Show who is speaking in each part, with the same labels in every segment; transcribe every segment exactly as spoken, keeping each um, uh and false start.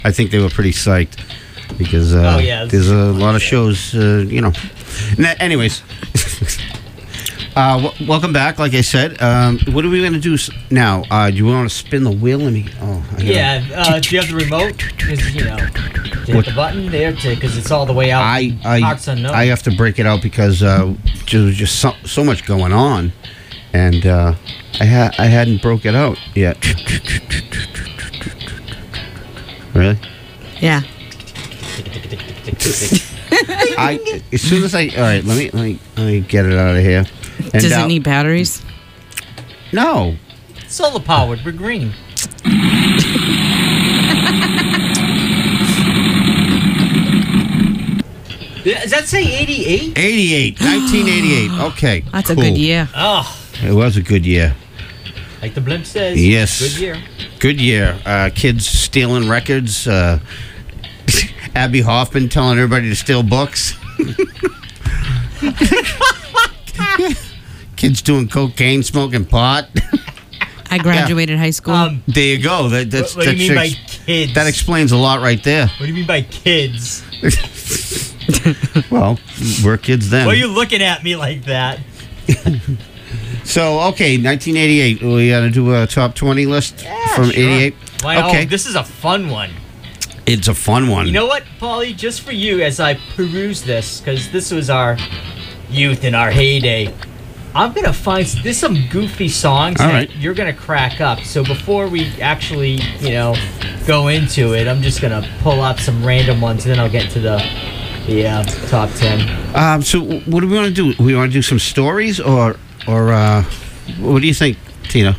Speaker 1: I think they were pretty psyched because uh,
Speaker 2: Oh, yeah, this
Speaker 1: there's
Speaker 2: is
Speaker 1: a
Speaker 2: a fun
Speaker 1: lot of
Speaker 2: show.
Speaker 1: shows, uh, you know. Na- anyways, uh, w- welcome back. Like I said, um, what are we going to do s- now? Uh, do you want to spin the wheel? Let me. Oh, I gotta-
Speaker 2: Yeah, uh, do you have the remote? 'Cause, you know, do you
Speaker 1: What?
Speaker 2: hit the button there because it's all the way out.
Speaker 1: I
Speaker 2: in
Speaker 1: I
Speaker 2: Parts unknown.
Speaker 1: I have to break it out because uh, there was just so, so much going on, and uh, I had I hadn't broke it out yet. Really?
Speaker 3: Yeah.
Speaker 1: I as soon as I all right, let me let me let me get it out of here. And,
Speaker 3: Does
Speaker 1: uh,
Speaker 3: it need batteries?
Speaker 1: No.
Speaker 2: Solar powered. We're green. Does that say eighty-eight?
Speaker 1: eighty-eight, nineteen eighty-eight. Okay.
Speaker 3: That's a
Speaker 1: cool.
Speaker 3: good year.
Speaker 2: Oh,
Speaker 1: It was a good year.
Speaker 2: like the blimp says.
Speaker 1: Yes.
Speaker 2: Good year.
Speaker 1: Good year. Uh, kids stealing records. Uh, Abby Hoffman telling everybody to steal books. Kids doing cocaine, smoking pot.
Speaker 3: I graduated high school.
Speaker 2: Um,
Speaker 1: There you go. That that's,
Speaker 2: what, what do you mean by
Speaker 1: that's
Speaker 2: kids?
Speaker 1: that explains a lot right there.
Speaker 2: What do you mean by kids?
Speaker 1: Well, we're kids then.
Speaker 2: Why are you looking at me like that?
Speaker 1: So okay, nineteen eighty-eight. We got to do a top twenty list
Speaker 2: Yeah,
Speaker 1: from
Speaker 2: sure.
Speaker 1: eighty-eight.
Speaker 2: Why,
Speaker 1: Okay,
Speaker 2: oh, this is a fun one.
Speaker 1: it's a fun one.
Speaker 2: You know what, Paulie? Just for you, as I peruse this, because this was our youth in our heyday, I'm gonna find there's some goofy songs
Speaker 1: All
Speaker 2: that
Speaker 1: right.
Speaker 2: you're gonna crack up. So before we actually, you know, go into it, I'm just gonna pull out some random ones, and then I'll get to the the uh, top ten.
Speaker 1: Um, so what do we want to do? We want to do some stories, or or uh, what do you think, Tina?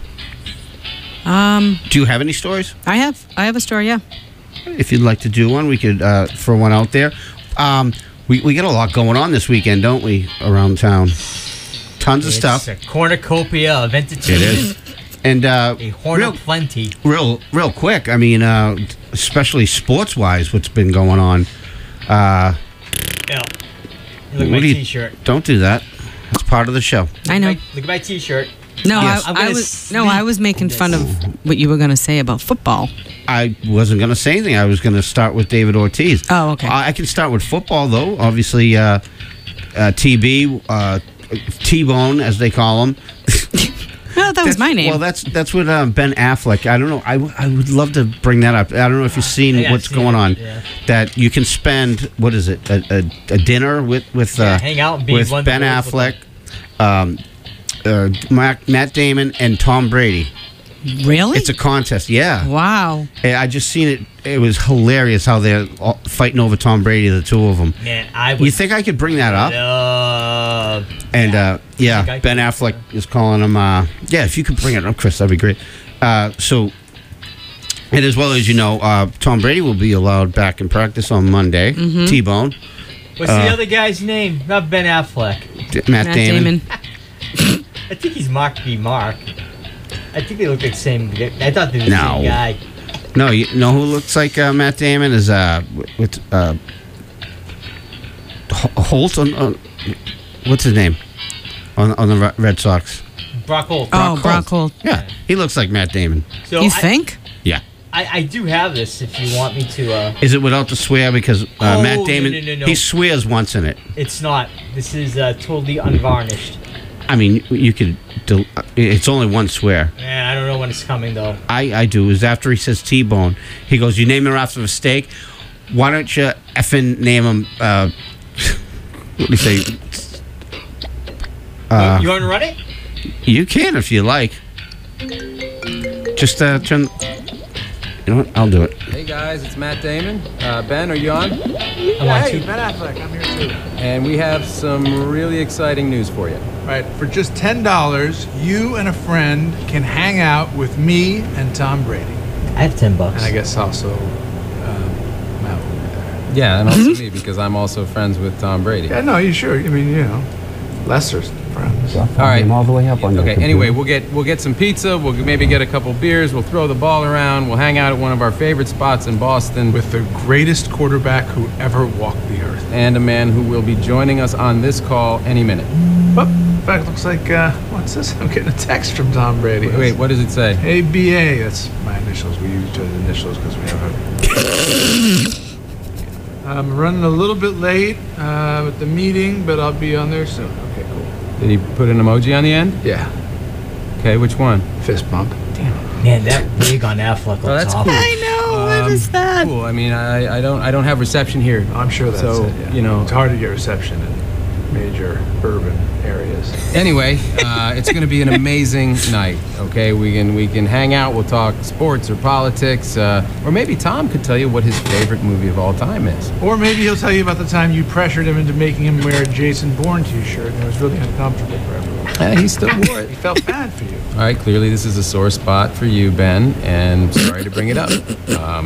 Speaker 3: um,
Speaker 1: Do you have any stories?
Speaker 3: I have I have a story. Yeah.
Speaker 1: If you'd like to do one, we could uh, throw one out there. Um, we we got a lot going on this weekend, don't we? Around town, tons of
Speaker 2: It's
Speaker 1: stuff.
Speaker 2: a cornucopia of entertainment.
Speaker 1: It is. And uh,
Speaker 2: A horn
Speaker 1: real,
Speaker 2: of plenty.
Speaker 1: real, real quick. I mean, uh, especially sports-wise, what's been going on? Uh,
Speaker 2: Yeah. Look at
Speaker 1: what
Speaker 2: my
Speaker 1: do you-
Speaker 2: T-shirt.
Speaker 1: Don't do that. That's part of the show.
Speaker 3: I know.
Speaker 2: Look at my, look at my T-shirt.
Speaker 3: No,
Speaker 1: Yes.
Speaker 3: I,
Speaker 2: I'm
Speaker 3: I
Speaker 2: gonna
Speaker 3: was no,
Speaker 2: sleep
Speaker 3: I was making
Speaker 2: this.
Speaker 3: fun of what you were going to say about football.
Speaker 1: I wasn't going to say anything. I was going to start with David Ortiz.
Speaker 3: Oh, okay.
Speaker 1: I, I can start with football, though. Obviously, uh, uh, T B, uh, T-Bone, as they call him.
Speaker 3: No, that was
Speaker 1: That's-
Speaker 3: my name.
Speaker 1: Well, that's that's what um, Ben Affleck. I don't know. I, w- I would love to bring that up. I don't know if you've seen
Speaker 2: Yeah, I've
Speaker 1: what's
Speaker 2: seen
Speaker 1: going
Speaker 2: it,
Speaker 1: on.
Speaker 2: yeah.
Speaker 1: That you can spend what is it? A, a, a dinner with with uh,
Speaker 2: Yeah, hang out and be
Speaker 1: with
Speaker 2: one
Speaker 1: Ben
Speaker 2: to one with
Speaker 1: Affleck, um, uh, Matt, Matt Damon, and Tom Brady.
Speaker 3: really?
Speaker 1: It's a contest. Yeah.
Speaker 3: wow.
Speaker 1: Hey, I just seen it. It was hilarious how they're all fighting over Tom Brady, the two of them.
Speaker 2: Man, I would
Speaker 1: You think I could bring that up?
Speaker 2: love.
Speaker 1: And uh, yeah,
Speaker 2: think I
Speaker 1: Ben
Speaker 2: could.
Speaker 1: Affleck is calling him. Uh, yeah, if you could bring it up, Chris, that'd be great. Uh, so, and as well as you know, uh, Tom Brady will be allowed back in practice on Monday.
Speaker 3: Mm-hmm.
Speaker 1: T-Bone,
Speaker 2: What's
Speaker 1: Uh,
Speaker 2: the other guy's name? Not Ben Affleck.
Speaker 1: D- Matt,
Speaker 3: Matt
Speaker 1: Damon.
Speaker 3: Damon.
Speaker 2: I think he's Mark B. Mark. I think they look like the same. I thought they were the
Speaker 1: No.
Speaker 2: same guy.
Speaker 1: No, you know who looks like uh, Matt Damon is uh, with uh, H- Holt on, on what's his name on on the Re- Red Sox?
Speaker 2: Brock Holt.
Speaker 3: Oh, Brock Holt.
Speaker 1: Yeah, he looks like Matt Damon.
Speaker 2: So
Speaker 3: You
Speaker 2: I,
Speaker 3: think?
Speaker 1: Yeah.
Speaker 2: I, I do have this if you want me to. Uh,
Speaker 1: Is it without the swear? Because uh,
Speaker 2: Oh,
Speaker 1: Matt
Speaker 2: no,
Speaker 1: Damon,
Speaker 2: no, no, no.
Speaker 1: he swears once in it.
Speaker 2: it's not. This is uh, totally unvarnished.
Speaker 1: I mean, you could. Del- it's only one swear.
Speaker 2: Man, I don't know when it's coming though.
Speaker 1: I, I do. Is after he says T-Bone, he goes, "You name him after a steak. Why don't you effing name him?" Uh, what do you say? Uh,
Speaker 2: you want to run it?
Speaker 1: you can if you like. Just uh, turn. You know what? I'll do it.
Speaker 4: Hey guys, it's Matt Damon. Uh, Ben, are you on?
Speaker 2: I want
Speaker 5: Hey,
Speaker 2: to.
Speaker 5: Ben Affleck, I'm here too.
Speaker 4: And we have some really exciting news for you.
Speaker 5: All right, for just ten dollars, you and a friend can hang out with me and Tom Brady.
Speaker 2: I have ten bucks.
Speaker 5: And I guess also um, Matt will be there.
Speaker 4: Yeah, and also me because I'm also friends with Tom Brady.
Speaker 5: Yeah, no, you sure? I mean, you know, Lester's friends.
Speaker 4: All right.
Speaker 1: all the way up on your
Speaker 4: Okay.
Speaker 1: computer.
Speaker 4: Anyway, we'll get we'll get some pizza. We'll maybe get a couple beers. We'll throw the ball around. We'll hang out at one of our favorite spots in Boston
Speaker 5: With the greatest quarterback who ever walked the earth.
Speaker 4: and a man who will be joining us on this call any minute.
Speaker 5: But in fact, looks like uh, what's this? I'm getting a text from Tom Brady.
Speaker 4: Wait, wait, what does it say?
Speaker 5: A B A. That's my initials. We use each other's initials because we have a. I'm running a little bit late uh, with the meeting, but I'll be on there soon. Okay, cool.
Speaker 4: Did he put an emoji on the end?
Speaker 5: Yeah,
Speaker 4: Okay, which one?
Speaker 5: fist bump.
Speaker 2: Man, that wig on Affleck looks
Speaker 4: Oh, that's
Speaker 2: awful.
Speaker 4: cool.
Speaker 3: I know. What
Speaker 4: Um,
Speaker 3: is that?
Speaker 4: Cool. I mean, I, I don't I don't have reception here.
Speaker 5: I'm sure that's
Speaker 4: So,
Speaker 5: it. Yeah.
Speaker 4: you know-
Speaker 5: it's hard to get reception in major urban areas.
Speaker 4: Anyway, uh, it's going to be an amazing night. Okay, we can we can hang out. We'll talk sports or politics, uh, or maybe Tom could tell you what his favorite movie of all time is.
Speaker 5: Or maybe he'll tell you about the time you pressured him into making him wear a Jason Bourne t-shirt, and it was really uncomfortable for everyone.
Speaker 4: Eh, he still wore it.
Speaker 5: He felt bad for you.
Speaker 4: All right, clearly this is a sore spot for you, Ben, and sorry to bring it up. Um,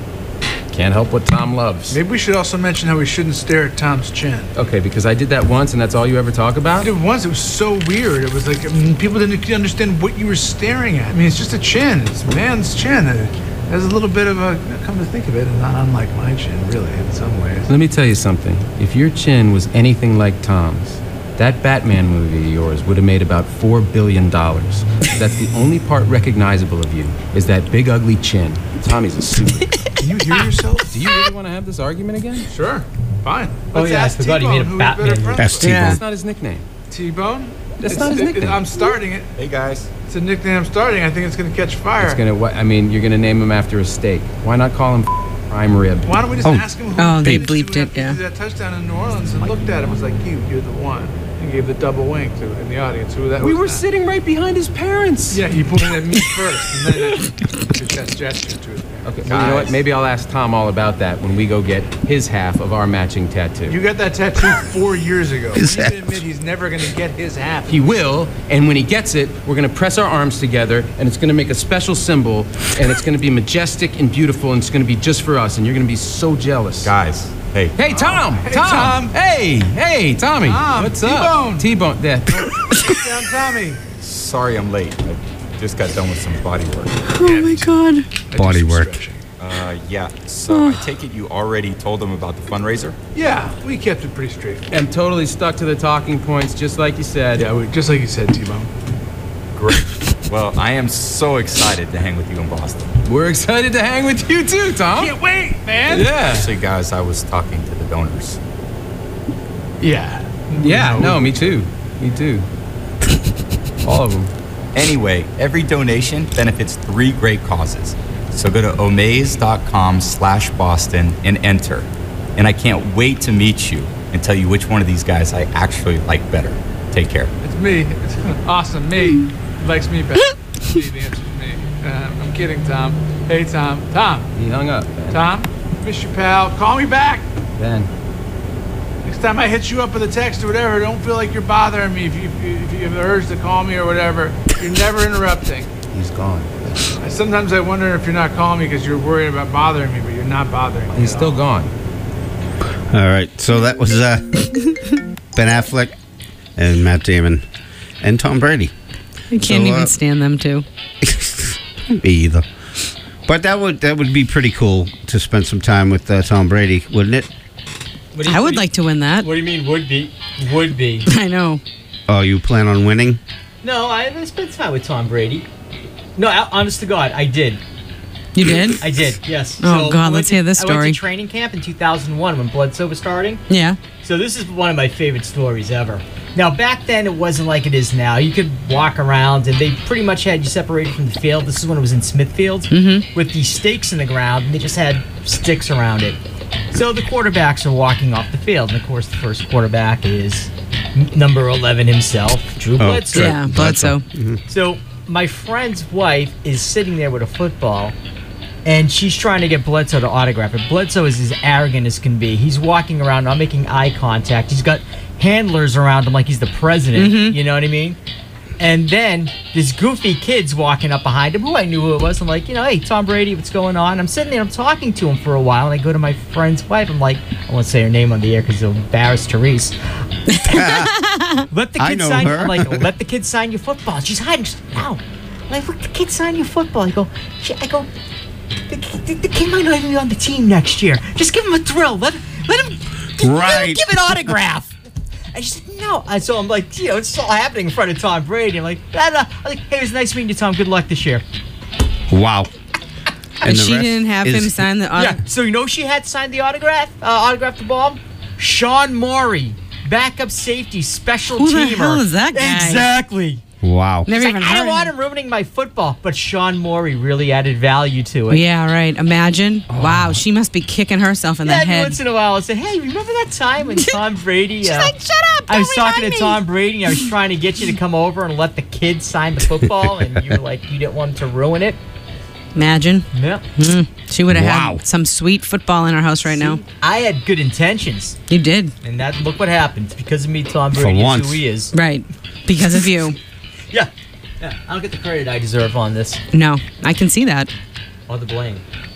Speaker 4: can't help what Tom loves.
Speaker 5: Maybe we should also mention how we shouldn't stare at Tom's chin.
Speaker 4: Okay, because I did that once, and that's all you ever talk
Speaker 5: I
Speaker 4: about?
Speaker 5: did it once. It was so weird. It was like I mean, people didn't understand what you were staring at. I mean, it's just a chin. It's a man's chin. It has a little bit of a. Come to think of it, it's not unlike my chin, really, in some ways.
Speaker 4: Let me tell you something. If your chin was anything like Tom's, that Batman movie of yours would have made about four billion dollars. That's the only part recognizable of you, is that big ugly chin. Tommy's a super.
Speaker 5: Can you hear yourself?
Speaker 4: Do you really want to have this argument again?
Speaker 5: Sure. Fine.
Speaker 2: Oh,
Speaker 5: Let's
Speaker 2: yeah, I
Speaker 5: ask
Speaker 2: forgot he
Speaker 5: T-Bone,
Speaker 2: made a
Speaker 5: who we're
Speaker 2: Batman
Speaker 5: better
Speaker 2: movie.
Speaker 5: friends
Speaker 1: That's
Speaker 5: with.
Speaker 1: T-Bone.
Speaker 4: That's not his nickname.
Speaker 5: T-Bone?
Speaker 4: That's
Speaker 5: It's-
Speaker 4: not his
Speaker 5: it-
Speaker 4: nickname.
Speaker 5: I'm starting it.
Speaker 6: Hey guys.
Speaker 5: It's a nickname I'm starting. I think it's going to catch fire.
Speaker 4: It's gonna. What? I mean, you're gonna name him after a steak. Why not call him prime rib?
Speaker 5: Why don't we just
Speaker 1: Oh.
Speaker 5: ask him who
Speaker 3: Oh, they
Speaker 5: beat us
Speaker 3: bleeped
Speaker 5: to
Speaker 3: it,
Speaker 5: after
Speaker 3: yeah.
Speaker 5: he did that touchdown in New Orleans and looked at him was like, you, you're the one. And gave the double wink to in the audience. Who that
Speaker 4: We
Speaker 5: was
Speaker 4: were
Speaker 5: that?
Speaker 4: sitting right behind his parents.
Speaker 5: Yeah, he pointed at me first, and then I did that gesture to his parents.
Speaker 4: Okay. Well, you know what? Maybe I'll ask Tom all about that when we go get his half of our matching tattoo.
Speaker 5: You got that tattoo four years ago.
Speaker 1: His
Speaker 5: When you
Speaker 1: half.
Speaker 5: admit he's never going to get his half.
Speaker 4: He will, and when he gets it, we're gonna press our arms together, and it's gonna make a special symbol, and it's gonna be majestic and beautiful, and it's gonna be just for us, and you're gonna be so jealous.
Speaker 6: Guys. Hey.
Speaker 4: Hey, Tom!
Speaker 5: Hey,
Speaker 4: Tom!
Speaker 5: Tom.
Speaker 4: Hey! Hey, Tommy!
Speaker 5: Tom,
Speaker 4: What's
Speaker 5: T-Bone.
Speaker 4: up? T-Bone. Yeah.
Speaker 5: Down Tommy.
Speaker 6: Sorry I'm late. I just got done with some body work.
Speaker 3: Oh my god.
Speaker 5: I do
Speaker 1: Body
Speaker 5: some
Speaker 1: work.
Speaker 5: stretching.
Speaker 6: Uh, yeah. So I take it you already told them about the fundraiser?
Speaker 5: Yeah, we kept it pretty straight.
Speaker 4: I'm totally stuck to the talking points, just like you said.
Speaker 5: Yeah, we, just like you said, T-Bone.
Speaker 6: Great. Well, I am so excited to hang with you in Boston.
Speaker 4: We're excited to hang with you too, Tom.
Speaker 5: Can't wait, man.
Speaker 4: Yeah.
Speaker 6: Actually, guys, I was talking to the donors.
Speaker 5: Yeah.
Speaker 4: Yeah, no, me too. Me too. All of them.
Speaker 6: Anyway, every donation benefits three great causes. So go to omaze.com slash Boston and enter. And I can't wait to meet you and tell you which one of these guys I actually like better. Take care.
Speaker 5: It's me. It's awesome. Me. Likes me better. Me, the answer's me. Uh, I'm kidding, Tom. Hey, Tom. Tom.
Speaker 4: He hung up, Ben.
Speaker 5: Tom. Miss your pal. Call me back.
Speaker 4: Ben.
Speaker 5: Next time I hit you up with a text or whatever, don't feel like you're bothering me if you, if you, if you have the urge to call me or whatever. You're never interrupting.
Speaker 4: He's gone.
Speaker 5: I, sometimes I wonder if you're not calling me because you're worried about bothering me, but you're not bothering me.
Speaker 4: He's
Speaker 5: at
Speaker 4: still
Speaker 5: all.
Speaker 4: gone.
Speaker 1: All right, so that was uh, Ben Affleck and Matt Damon and Tom Brady.
Speaker 3: I can't
Speaker 1: So,
Speaker 3: even
Speaker 1: uh,
Speaker 3: stand them two.
Speaker 1: Me either. But that would that would be pretty cool to spend some time with uh, Tom Brady, wouldn't it?
Speaker 2: What do you-
Speaker 3: I
Speaker 2: what
Speaker 3: would
Speaker 2: do you-
Speaker 3: like to win that.
Speaker 2: What do you mean would be? Would be.
Speaker 3: I know.
Speaker 1: Oh, you plan on winning?
Speaker 2: No, I, I spent time with Tom Brady. No, I- honest to God, I did.
Speaker 3: You did?
Speaker 2: I did, yes.
Speaker 3: Oh, God,
Speaker 2: I went
Speaker 3: let's
Speaker 2: to-
Speaker 3: hear this
Speaker 2: I went
Speaker 3: story.
Speaker 2: to training camp in two thousand one when Bledsoe was starting.
Speaker 3: Yeah.
Speaker 2: So this is one of my favorite stories ever. Now, back then, it wasn't like it is now. You could walk around, and they pretty much had you separated from the field. This is when it was in Smithfield,
Speaker 3: Mm-hmm.
Speaker 2: with these stakes in the ground, and they just had sticks around it. So the quarterbacks are walking off the field, and of course, the first quarterback is n- number eleven himself, Drew Bledsoe.
Speaker 1: Drew.
Speaker 3: Yeah, Bledsoe.
Speaker 2: So my friend's wife is sitting there with a football, and she's trying to get Bledsoe to autograph it. Bledsoe is as arrogant as can be. He's walking around, not making eye contact. He's got handlers around him like he's the president.
Speaker 3: Mhm.
Speaker 2: You know what I mean? And then this goofy kid's walking up behind him, who I knew who it was. I'm like, you know, hey, Tom Brady, what's going on? I'm sitting there, I'm talking to him for a while, and I go to my friend's wife. I'm like, I won't say her name on the air because it'll embarrass Therese. Let the
Speaker 1: I
Speaker 2: kid
Speaker 1: know
Speaker 2: sign.
Speaker 1: her.
Speaker 2: I'm like, let the kid sign your football. She's hiding. She's like, no. I'm like, let the kid sign your football. I go, she, I go, the, the, the kid might not even be on the team next year. Just give him a thrill. Let, let him. Let him
Speaker 1: Right.
Speaker 2: give an autograph. And she said, no. And so I'm like, you know, it's all happening in front of Tom Brady. I'm like, blah, blah. I'm like, hey, it was nice meeting you, Tom. Good luck this year.
Speaker 1: Wow.
Speaker 3: And
Speaker 1: the
Speaker 3: she
Speaker 1: rest
Speaker 3: didn't have
Speaker 1: is-
Speaker 3: him sign the autograph.
Speaker 2: Yeah. So you know she had signed the autograph, uh, autograph the ball? Sean Morey, backup safety, special
Speaker 3: Who the
Speaker 2: teamer.
Speaker 3: hell is that guy?
Speaker 2: Exactly.
Speaker 1: Wow.
Speaker 3: Never
Speaker 2: It's
Speaker 3: even
Speaker 2: like, I
Speaker 3: heard
Speaker 2: don't
Speaker 3: of
Speaker 2: want
Speaker 3: him.
Speaker 2: him ruining my football, but Sean Morey really added value to it.
Speaker 3: Yeah, right. Imagine. Wow, she must be kicking herself in
Speaker 2: Yeah,
Speaker 3: the
Speaker 2: every
Speaker 3: head.
Speaker 2: once in a while, I'll say, hey, remember that time when Tom Brady... uh,
Speaker 3: like, shut up,
Speaker 2: I was
Speaker 3: don't
Speaker 2: talking to
Speaker 3: remind me."
Speaker 2: Tom Brady, and I was trying to get you to come over and let the kid sign the football, and you were like, you didn't want him to ruin it.
Speaker 3: Imagine.
Speaker 2: Yeah.
Speaker 3: Mm, she would have
Speaker 1: Wow.
Speaker 3: had some sweet football in her house right now.
Speaker 2: I had good intentions,
Speaker 3: You did.
Speaker 2: and that look what happened. It's because of me, Tom
Speaker 1: For
Speaker 2: Brady is
Speaker 1: once.
Speaker 2: who he is.
Speaker 3: Right. Because of you.
Speaker 2: Yeah. Yeah, I don't get the credit I deserve on this,
Speaker 3: No, I can see that.
Speaker 2: or the blame.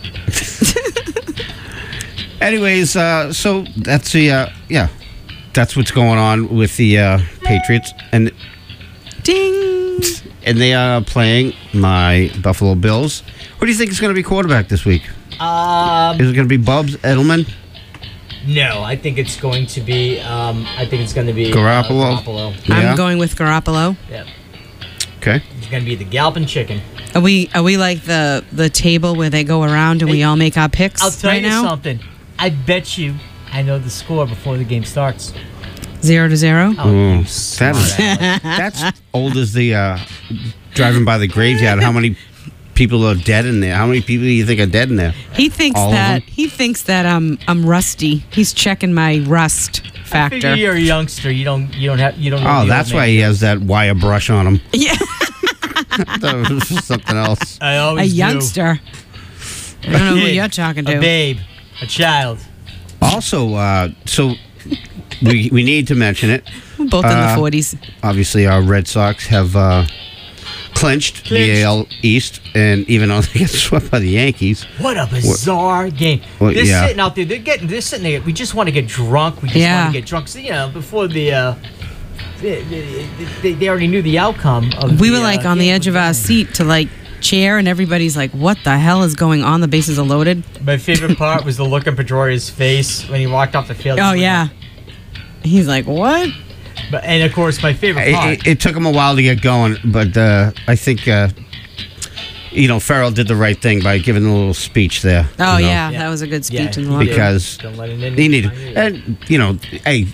Speaker 1: Anyways, uh, so that's the uh, yeah, that's what's going on with the uh, Patriots, and
Speaker 3: Ding.
Speaker 1: and they are playing my Buffalo Bills. Who do you think is going to be quarterback this week?
Speaker 2: Um,
Speaker 1: Is it going to be Bubbs Edelman?
Speaker 2: no, I think it's going to be. Um, I think it's going to be
Speaker 1: Garoppolo?
Speaker 2: Uh, Garoppolo.
Speaker 1: Yeah.
Speaker 3: I'm going with Garoppolo.
Speaker 2: Yeah,
Speaker 1: Okay.
Speaker 2: it's going to be the Galpin Chicken.
Speaker 3: Are we are we like the the table where they go around and we
Speaker 2: Hey,
Speaker 3: all make our picks
Speaker 2: I'll tell
Speaker 3: right
Speaker 2: you
Speaker 3: now?
Speaker 2: something. I bet you I know the score before the game starts.
Speaker 3: Zero to zero.
Speaker 2: Oh, you
Speaker 1: Ooh,
Speaker 2: smart
Speaker 1: that's
Speaker 2: aleck.
Speaker 1: that's old as the uh, driving by the graveyard. How many people are dead in there? How many people do you think are dead in there?
Speaker 3: He thinks
Speaker 1: All of
Speaker 3: that
Speaker 1: them?
Speaker 3: he thinks that I'm I'm rusty. He's checking my rust
Speaker 2: I figure
Speaker 3: factor.
Speaker 2: you're a youngster. You don't. You don't have. You don't. know
Speaker 1: Oh,
Speaker 2: the
Speaker 1: that's
Speaker 2: old
Speaker 1: why
Speaker 2: man.
Speaker 1: he has that wire brush on him.
Speaker 3: Yeah,
Speaker 1: I thought it was something else.
Speaker 2: I
Speaker 3: a
Speaker 2: always do.
Speaker 3: youngster. I don't know who
Speaker 2: Kid,
Speaker 3: you're talking
Speaker 2: A
Speaker 3: to.
Speaker 2: babe, a child.
Speaker 1: Also, uh, so we we need to mention it.
Speaker 3: We're both in
Speaker 1: Uh,
Speaker 3: the forties.
Speaker 1: Obviously, our Red Sox have uh, clinched, the
Speaker 2: Clinched.
Speaker 1: A L East, and even though they get swept by the Yankees,
Speaker 2: What a bizarre game.
Speaker 1: Well,
Speaker 2: they're
Speaker 1: yeah.
Speaker 2: sitting out there. They're getting. They're sitting there. We just want to get drunk. We just
Speaker 3: Yeah.
Speaker 2: want to get drunk. So, you know, before the. Uh, they, they, they already knew the outcome of
Speaker 3: We
Speaker 2: the,
Speaker 3: were like
Speaker 2: uh,
Speaker 3: on the
Speaker 2: game.
Speaker 3: edge of our seat to like cheer, and everybody's like, "What the hell is going on? The bases are loaded."
Speaker 2: My favorite part was the look on Pedroia's face when he walked off the field.
Speaker 3: Oh yeah. He's like, "What?"
Speaker 2: But, and of course, my favorite
Speaker 1: it,
Speaker 2: part.
Speaker 1: it, it took him a while to get going. But uh, I think uh, you know Farrell did the right thing by giving a little speech there.
Speaker 3: Oh
Speaker 1: you know,
Speaker 3: yeah,
Speaker 2: Yeah.
Speaker 3: that was a good speech
Speaker 2: Yeah,
Speaker 3: in the
Speaker 2: he
Speaker 3: locker
Speaker 2: did.
Speaker 3: room.
Speaker 1: because
Speaker 2: Don't let it in.
Speaker 1: he needed, and you know, hey.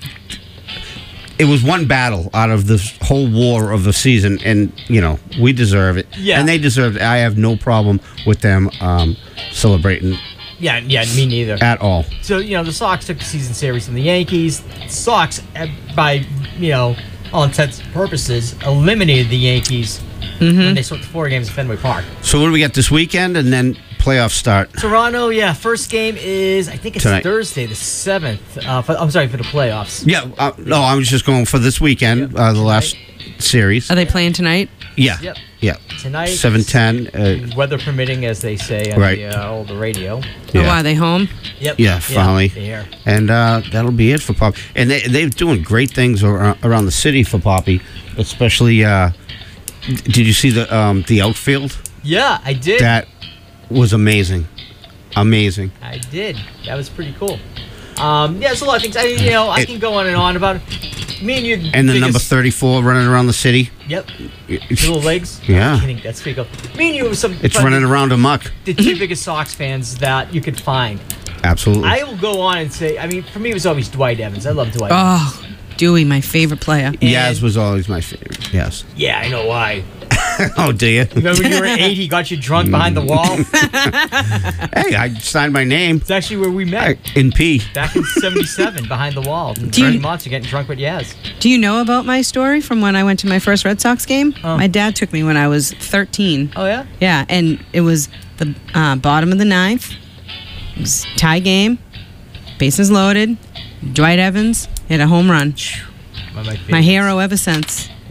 Speaker 1: It was one battle out of this whole war of the season, and you know we deserve it.
Speaker 2: Yeah.
Speaker 1: and they deserve it. I have no problem with them um, celebrating
Speaker 2: Yeah, yeah, me neither.
Speaker 1: at all.
Speaker 2: So, you know, the Sox took the season series from the Yankees. Sox, uh, by, you know, all intents and purposes, eliminated the Yankees when they swept the four games at Fenway Park.
Speaker 1: So what do we got this weekend, and then playoff start?
Speaker 2: Toronto, yeah, first game is, I think it's
Speaker 1: Tonight.
Speaker 2: Thursday, the seventh. Uh, for, I'm sorry, for the playoffs.
Speaker 1: Yeah, uh, no, I was just going for this weekend,
Speaker 2: Yep.
Speaker 1: uh, the last series.
Speaker 3: Are they playing tonight?
Speaker 1: Yeah,
Speaker 2: Yep.
Speaker 1: yeah.
Speaker 2: Tonight,
Speaker 1: seven ten. Uh,
Speaker 2: weather permitting, as they say on
Speaker 1: Right.
Speaker 2: the, uh, oh, the radio.
Speaker 3: Oh,
Speaker 1: Yeah.
Speaker 3: why are they home?
Speaker 2: Yep.
Speaker 1: Yeah, finally.
Speaker 2: There.
Speaker 1: and uh, that'll be it for Poppy. And they they're doing great things around, around the city for Poppy, especially. Uh, did you see the um, the outfield?
Speaker 2: Yeah, I did.
Speaker 1: That was amazing, amazing.
Speaker 2: I did. That was pretty cool. Um, yeah, there's a lot of things. I, you know, I
Speaker 1: It-
Speaker 2: can go on and on about it. Me and you.
Speaker 1: And the
Speaker 2: biggest-
Speaker 1: number thirty-four running around the city.
Speaker 2: Yep. Little legs.
Speaker 1: Yeah.
Speaker 2: I'm kidding. That's pretty cool. Me and you were some.
Speaker 1: It's
Speaker 2: probably
Speaker 1: running around amok.
Speaker 2: The two biggest Sox fans that you could find.
Speaker 1: Absolutely.
Speaker 2: I will go on and say. I mean, for me, it was always Dwight Evans. I love Dwight.
Speaker 3: Oh, Dewey, my favorite player.
Speaker 1: Yaz was always my favorite. Yes.
Speaker 2: Yeah, I know why.
Speaker 1: Oh, do you?
Speaker 2: Remember when you were eight, he got you drunk behind the wall?
Speaker 1: Hey, I signed my name
Speaker 2: It's actually where we met.
Speaker 1: I- in P.
Speaker 2: Back in seventy-seven, behind the wall.
Speaker 3: you-
Speaker 2: Thirty months, you're getting drunk with Yaz.
Speaker 3: Do you know about my story from when I went to my first Red Sox game?
Speaker 2: Oh.
Speaker 3: My dad took me when I was thirteen.
Speaker 2: Oh, yeah?
Speaker 3: Yeah, and it was the uh, bottom of the ninth. It was tie game, bases loaded. Dwight Evans hit a home run.
Speaker 2: One of my,
Speaker 3: My
Speaker 2: favorites.
Speaker 3: hero ever since.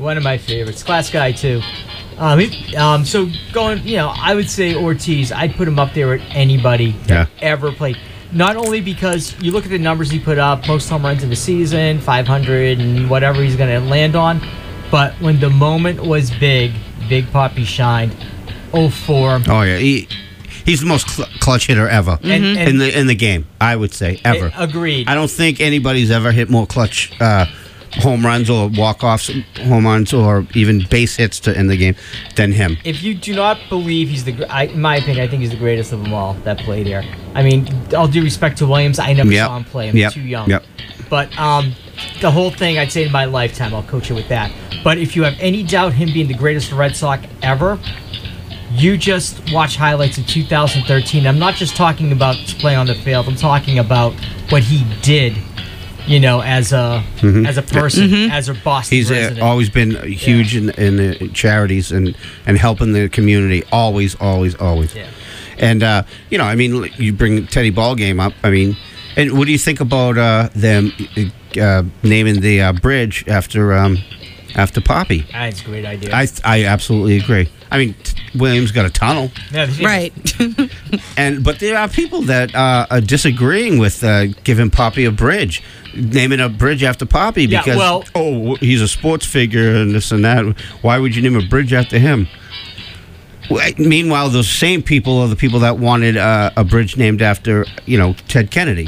Speaker 2: One of my favorites. Class guy, too. Um, he, um, so going, you know, I would say Ortiz, I'd put him up there with anybody that
Speaker 1: Yeah.
Speaker 2: ever played. Not only because you look at the numbers he put up, most home runs in the season, five hundred and whatever he's going to land on, but when the moment was big, Big Papi shined. oh four.
Speaker 1: Oh yeah, he, he's the most cl- clutch hitter ever
Speaker 2: And- and-
Speaker 1: in the in the game. I would say ever.
Speaker 2: Eh, agreed.
Speaker 1: I don't think anybody's ever hit more clutch uh, home runs or walk offs, home runs, or even base hits to end the game than him.
Speaker 2: If you do not believe he's the, gr- I, in my opinion, I think he's the greatest of them all that played here. I mean, all due respect to Williams, I never
Speaker 1: Yep.
Speaker 2: saw him play. I'm
Speaker 1: Yep.
Speaker 2: too young.
Speaker 1: Yep.
Speaker 2: But um, the whole thing, I'd say in my lifetime, I'll coach it with that. But if you have any doubt him being the greatest Red Sox ever, you just watch highlights of two thousand thirteen. I'm not just talking about his play on the field. I'm talking about what he did, you know, as a as a person, as a Boston
Speaker 1: He's uh,
Speaker 2: resident.
Speaker 1: always been huge in, in the charities and, and helping the community. Always, always, always.
Speaker 2: Yeah.
Speaker 1: And, uh, you know, I mean, you bring Teddy Ballgame up. I mean, and what do you think about uh, them uh, naming the uh, bridge after um, after Poppy?
Speaker 2: Ah, it's a great idea.
Speaker 1: I I absolutely agree. I mean, t- Williams got a tunnel,
Speaker 2: Yeah, yeah.
Speaker 3: Right.
Speaker 1: and but there are people that uh, are disagreeing with uh, giving Poppy a bridge, naming a bridge after Poppy
Speaker 2: Yeah,
Speaker 1: because
Speaker 2: well-
Speaker 1: oh he's a sports figure and this and that. Why would you name a bridge after him? Well, meanwhile, those same people are the people that wanted uh, a bridge named after you know Ted Kennedy.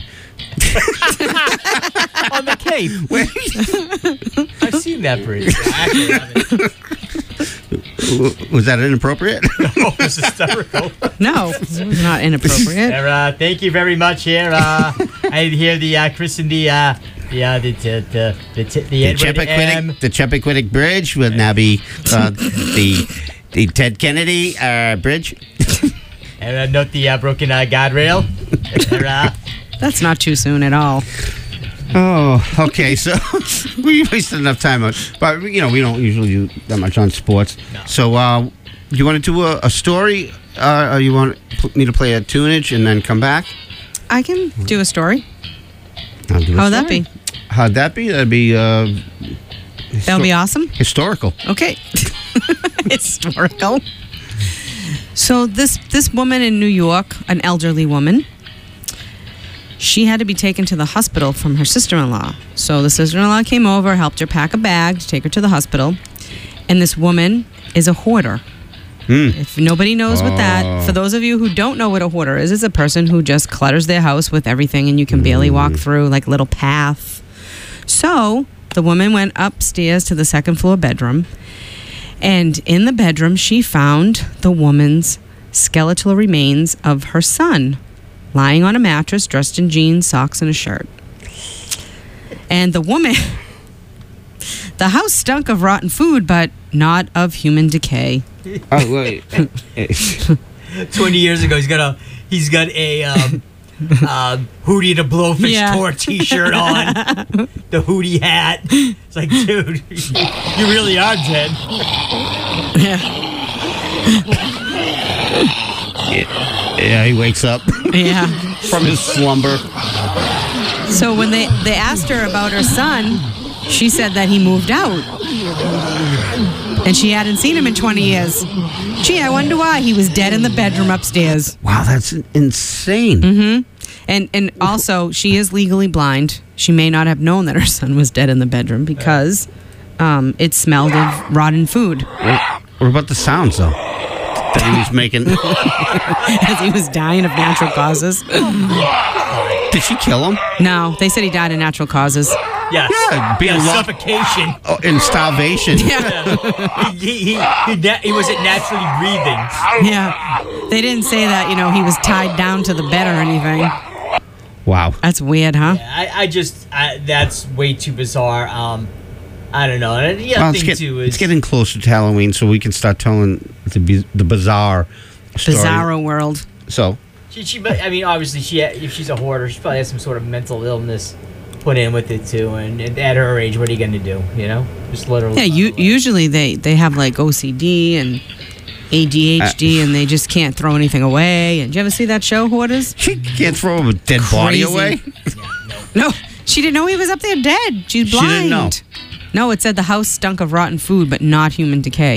Speaker 2: On the Cape. I've seen that bridge. I actually haven't.
Speaker 1: Was that inappropriate?
Speaker 2: Oh, it's hysterical.
Speaker 3: No, it was not inappropriate.
Speaker 2: Here, uh, thank you very much. Here, uh, I hear the uh, Chris and the uh, the uh, the the the the, t- the
Speaker 1: The
Speaker 2: Edward M.
Speaker 1: Chappaquiddick, the Chappaquiddick Bridge will now be uh, the the Ted Kennedy uh, Bridge.
Speaker 2: And uh, note the uh, broken uh, guardrail. Here, uh,
Speaker 3: That's not too soon at all.
Speaker 1: Oh, okay. So we wasted enough time on, but you know we don't usually do that much on sports.
Speaker 2: No.
Speaker 1: So, uh, you want to do a, a story, uh, or you want me to play a tunage and then come back?
Speaker 3: I can do a story.
Speaker 1: I'll do a
Speaker 3: How would that
Speaker 1: story.
Speaker 3: be?
Speaker 1: How'd that be? That'd be uh,
Speaker 3: That would be awesome.
Speaker 1: historical.
Speaker 3: Okay. Historical. So this this woman in New York, an elderly woman, she had to be taken to the hospital from her sister-in-law. So the sister-in-law came over, helped her pack a bag to take her to the hospital. And this woman is a hoarder.
Speaker 1: Mm.
Speaker 3: If nobody knows what
Speaker 1: Oh.
Speaker 3: that, for those of you who don't know what a hoarder is, it's a person who just clutters their house with everything and you can barely walk through, like a little path. So the woman went upstairs to the second floor bedroom. And in the bedroom, she found the woman's skeletal remains of her son lying on a mattress, dressed in jeans, socks, and a shirt. And the woman, the house stunk of rotten food, but not of human decay.
Speaker 1: Oh wait.
Speaker 2: Twenty years ago, he's got a he's got a um, um, Hootie the Blowfish
Speaker 3: Yeah.
Speaker 2: Tour T-shirt on, the Hootie hat. It's like, dude, you really are dead.
Speaker 1: Yeah, he wakes up
Speaker 3: Yeah.
Speaker 1: from his slumber.
Speaker 3: So when they, they asked her about her son, she said that he moved out. And she hadn't seen him in twenty years. Gee, I wonder why. He was dead in the bedroom upstairs.
Speaker 1: Wow, that's insane.
Speaker 3: Mm-hmm. And and also, she is legally blind. She may not have known that her son was dead in the bedroom because um, it smelled of rotten food
Speaker 1: What, what about the sounds though that he was making?
Speaker 3: as he was dying of natural causes.
Speaker 1: Did she kill him?
Speaker 3: No, they said he died of natural causes.
Speaker 2: Yes.
Speaker 1: Yeah, being
Speaker 2: Yeah,
Speaker 1: lo-
Speaker 2: suffocation.
Speaker 1: Oh, in starvation.
Speaker 3: Yeah.
Speaker 2: he, he, he, he, na- he wasn't naturally breathing.
Speaker 3: Yeah. They didn't say that, you know, he was tied down to the bed or anything.
Speaker 1: Wow.
Speaker 3: That's weird, huh?
Speaker 2: I, I just, I, that's way too bizarre. Um, I don't know. And the other
Speaker 1: Well, it's,
Speaker 2: thing,
Speaker 1: get-
Speaker 2: too, is...
Speaker 1: it's getting closer to Halloween, so we can start telling the bi- the bizarre story.
Speaker 3: Bizarro world.
Speaker 1: So,
Speaker 2: She, she, I mean, obviously, she if she's a hoarder, she probably has some sort of mental illness put in with it too. And, and at her age, what are you going to do? You know, just literally.
Speaker 3: Yeah, you, usually they, they have like O C D and A D H D and they just can't throw anything away. And did you ever see that show, Hoarders?
Speaker 1: she can't throw a dead body
Speaker 3: Crazy.
Speaker 1: away.
Speaker 3: No, she didn't know he was up there dead. She's
Speaker 1: She
Speaker 3: blind.
Speaker 1: didn't know.
Speaker 3: No, it said the house stunk of rotten food, but not human decay.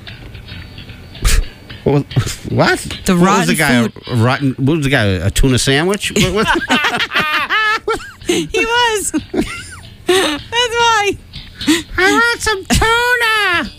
Speaker 1: What? What?
Speaker 3: The
Speaker 1: what
Speaker 3: rotten
Speaker 1: was the guy?
Speaker 3: food.
Speaker 1: A, rotten. What was the guy? A tuna sandwich? What, what?
Speaker 3: He was. That's why.
Speaker 1: I want some tuna.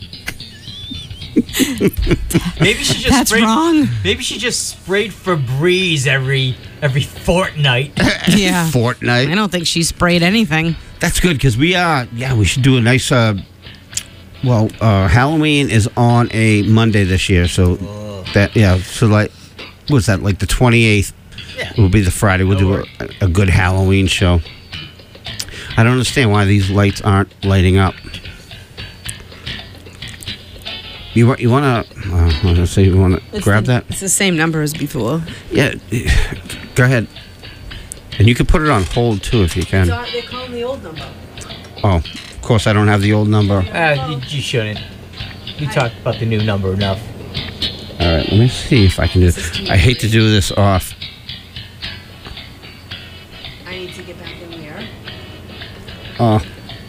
Speaker 2: Maybe she just
Speaker 3: That's
Speaker 2: sprayed,
Speaker 3: wrong.
Speaker 2: Maybe she just sprayed Febreze every every fortnight.
Speaker 3: Yeah. I
Speaker 1: Fortnite.
Speaker 3: don't think she sprayed anything.
Speaker 1: That's good because we uh yeah we should do a nice uh well uh Halloween is on a Monday this year, so that yeah so like what's that, like the twenty-eighth
Speaker 2: Yeah.
Speaker 1: will be the Friday. We'll do a, a good Halloween show. I don't understand why these lights aren't lighting up. You want you want to? Uh, I was gonna say you want to grab
Speaker 3: the,
Speaker 1: that.
Speaker 3: It's the same number as before.
Speaker 1: Yeah, go ahead. And you can put it on hold too if you can.
Speaker 3: They're calling the old number.
Speaker 1: Oh, of course I don't have the old number.
Speaker 2: Uh, you, you shouldn't. We talked about the new number enough.
Speaker 1: All right, let me see if I can do this. I hate to do this off.
Speaker 3: I need to get back in the air.
Speaker 1: Oh,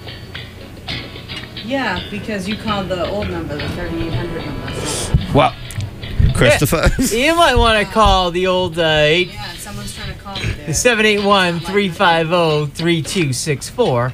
Speaker 3: Yeah, because you called the old number, the thirty-eight hundred number.
Speaker 1: well, Christopher.
Speaker 2: You might want to call the old uh, eight.
Speaker 3: Yeah, someone's trying to call me there.
Speaker 2: seven eight one, three five zero, three two six four.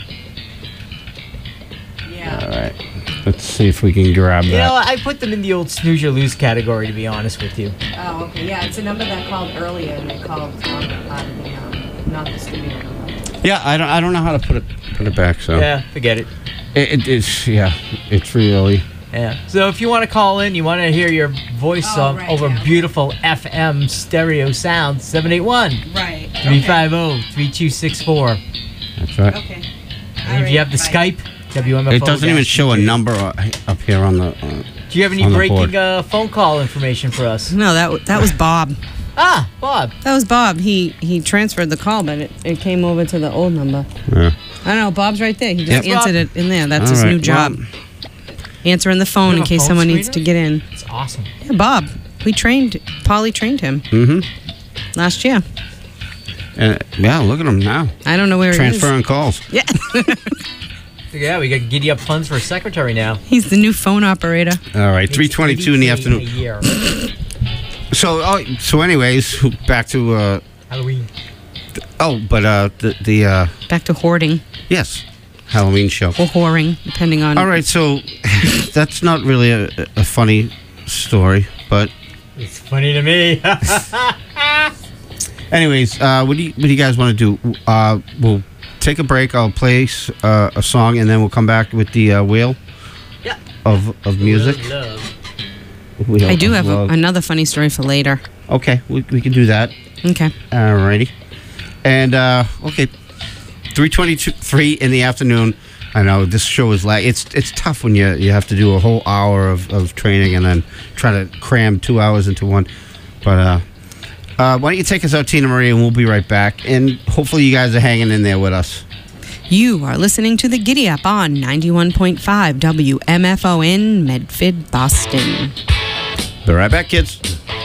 Speaker 3: Yeah.
Speaker 1: All right, let's see if we can grab
Speaker 2: You know,
Speaker 1: that.
Speaker 2: I put them in the old snooze or lose category, to be honest with you.
Speaker 3: Oh, okay. Yeah, it's a number that called earlier, and they called um, out of the, um, not the studio number.
Speaker 1: Yeah, I don't. I don't know how to put it put it back. So
Speaker 2: Yeah, forget it.
Speaker 1: it, it, it's yeah, it's really.
Speaker 2: Yeah. So if you want to call in, you want to hear your voice
Speaker 3: Oh,
Speaker 2: um,
Speaker 3: right,
Speaker 2: over
Speaker 3: yeah.
Speaker 2: beautiful F M stereo sound, seven eight one,
Speaker 3: Right.
Speaker 2: three five zero, three two six four.
Speaker 1: That's right.
Speaker 3: Okay.
Speaker 2: And if you have the Skype, W M F O.
Speaker 1: It doesn't even show a number uh, up here on the. Uh,
Speaker 2: Do you have any
Speaker 1: on the
Speaker 2: breaking
Speaker 1: board.
Speaker 2: uh, phone call information for us?
Speaker 3: No, that w- that was Bob.
Speaker 2: Ah, Bob.
Speaker 3: That was Bob. He he transferred the call, but it, it came over to the old number.
Speaker 1: yeah.
Speaker 3: I don't know. Bob's right there. He just
Speaker 2: Yep.
Speaker 3: answered it in there. That's
Speaker 1: All
Speaker 3: his
Speaker 1: right,
Speaker 3: new job.
Speaker 1: well,
Speaker 3: Answering the phone
Speaker 2: You
Speaker 3: in
Speaker 2: have a
Speaker 3: case
Speaker 2: phone
Speaker 3: someone needs to
Speaker 2: screener?
Speaker 3: get in.
Speaker 2: It's awesome.
Speaker 3: Yeah, Bob. We trained. Polly trained him
Speaker 1: Mm-hmm.
Speaker 3: last year.
Speaker 1: Uh, yeah, look at him now.
Speaker 3: I don't know where
Speaker 1: Transferring calls.
Speaker 3: he is. Yeah.
Speaker 2: Yeah, we got giddy up funds for a secretary now.
Speaker 3: He's the new phone operator.
Speaker 1: All right, three twenty-two in the
Speaker 2: eighty K
Speaker 1: afternoon.
Speaker 2: A year.
Speaker 1: So, oh, so anyways, back to uh,
Speaker 2: Halloween.
Speaker 1: oh, but uh, the the uh,
Speaker 3: Back to hoarding
Speaker 1: yes, Halloween show.
Speaker 3: or whoring, depending on.
Speaker 1: All right, so that's not really a, a funny story, but
Speaker 2: It's funny to me.
Speaker 1: anyways, uh, what do you what do you guys want to do? Uh, we'll take a break. I'll play s- uh, a song, and then we'll come back with the uh, wheel
Speaker 2: Yeah.
Speaker 1: of of music.
Speaker 2: Love, love.
Speaker 1: Wheel
Speaker 3: I do
Speaker 1: of
Speaker 3: have a,
Speaker 1: love.
Speaker 3: another funny story for later.
Speaker 1: Okay, we we can do that.
Speaker 3: Okay.
Speaker 1: Alrighty. And uh okay. three twenty-two three in the afternoon. I know this show is like it's it's tough when you you have to do a whole hour of, of training and then try to cram two hours into one. But uh uh why don't you take us out, Tina Marie, and we'll be right back. And hopefully you guys are hanging in there with us.
Speaker 3: You are listening to the Giddy Up on ninety-one point five W M F O in Medford, Boston.
Speaker 1: Be right back, kids.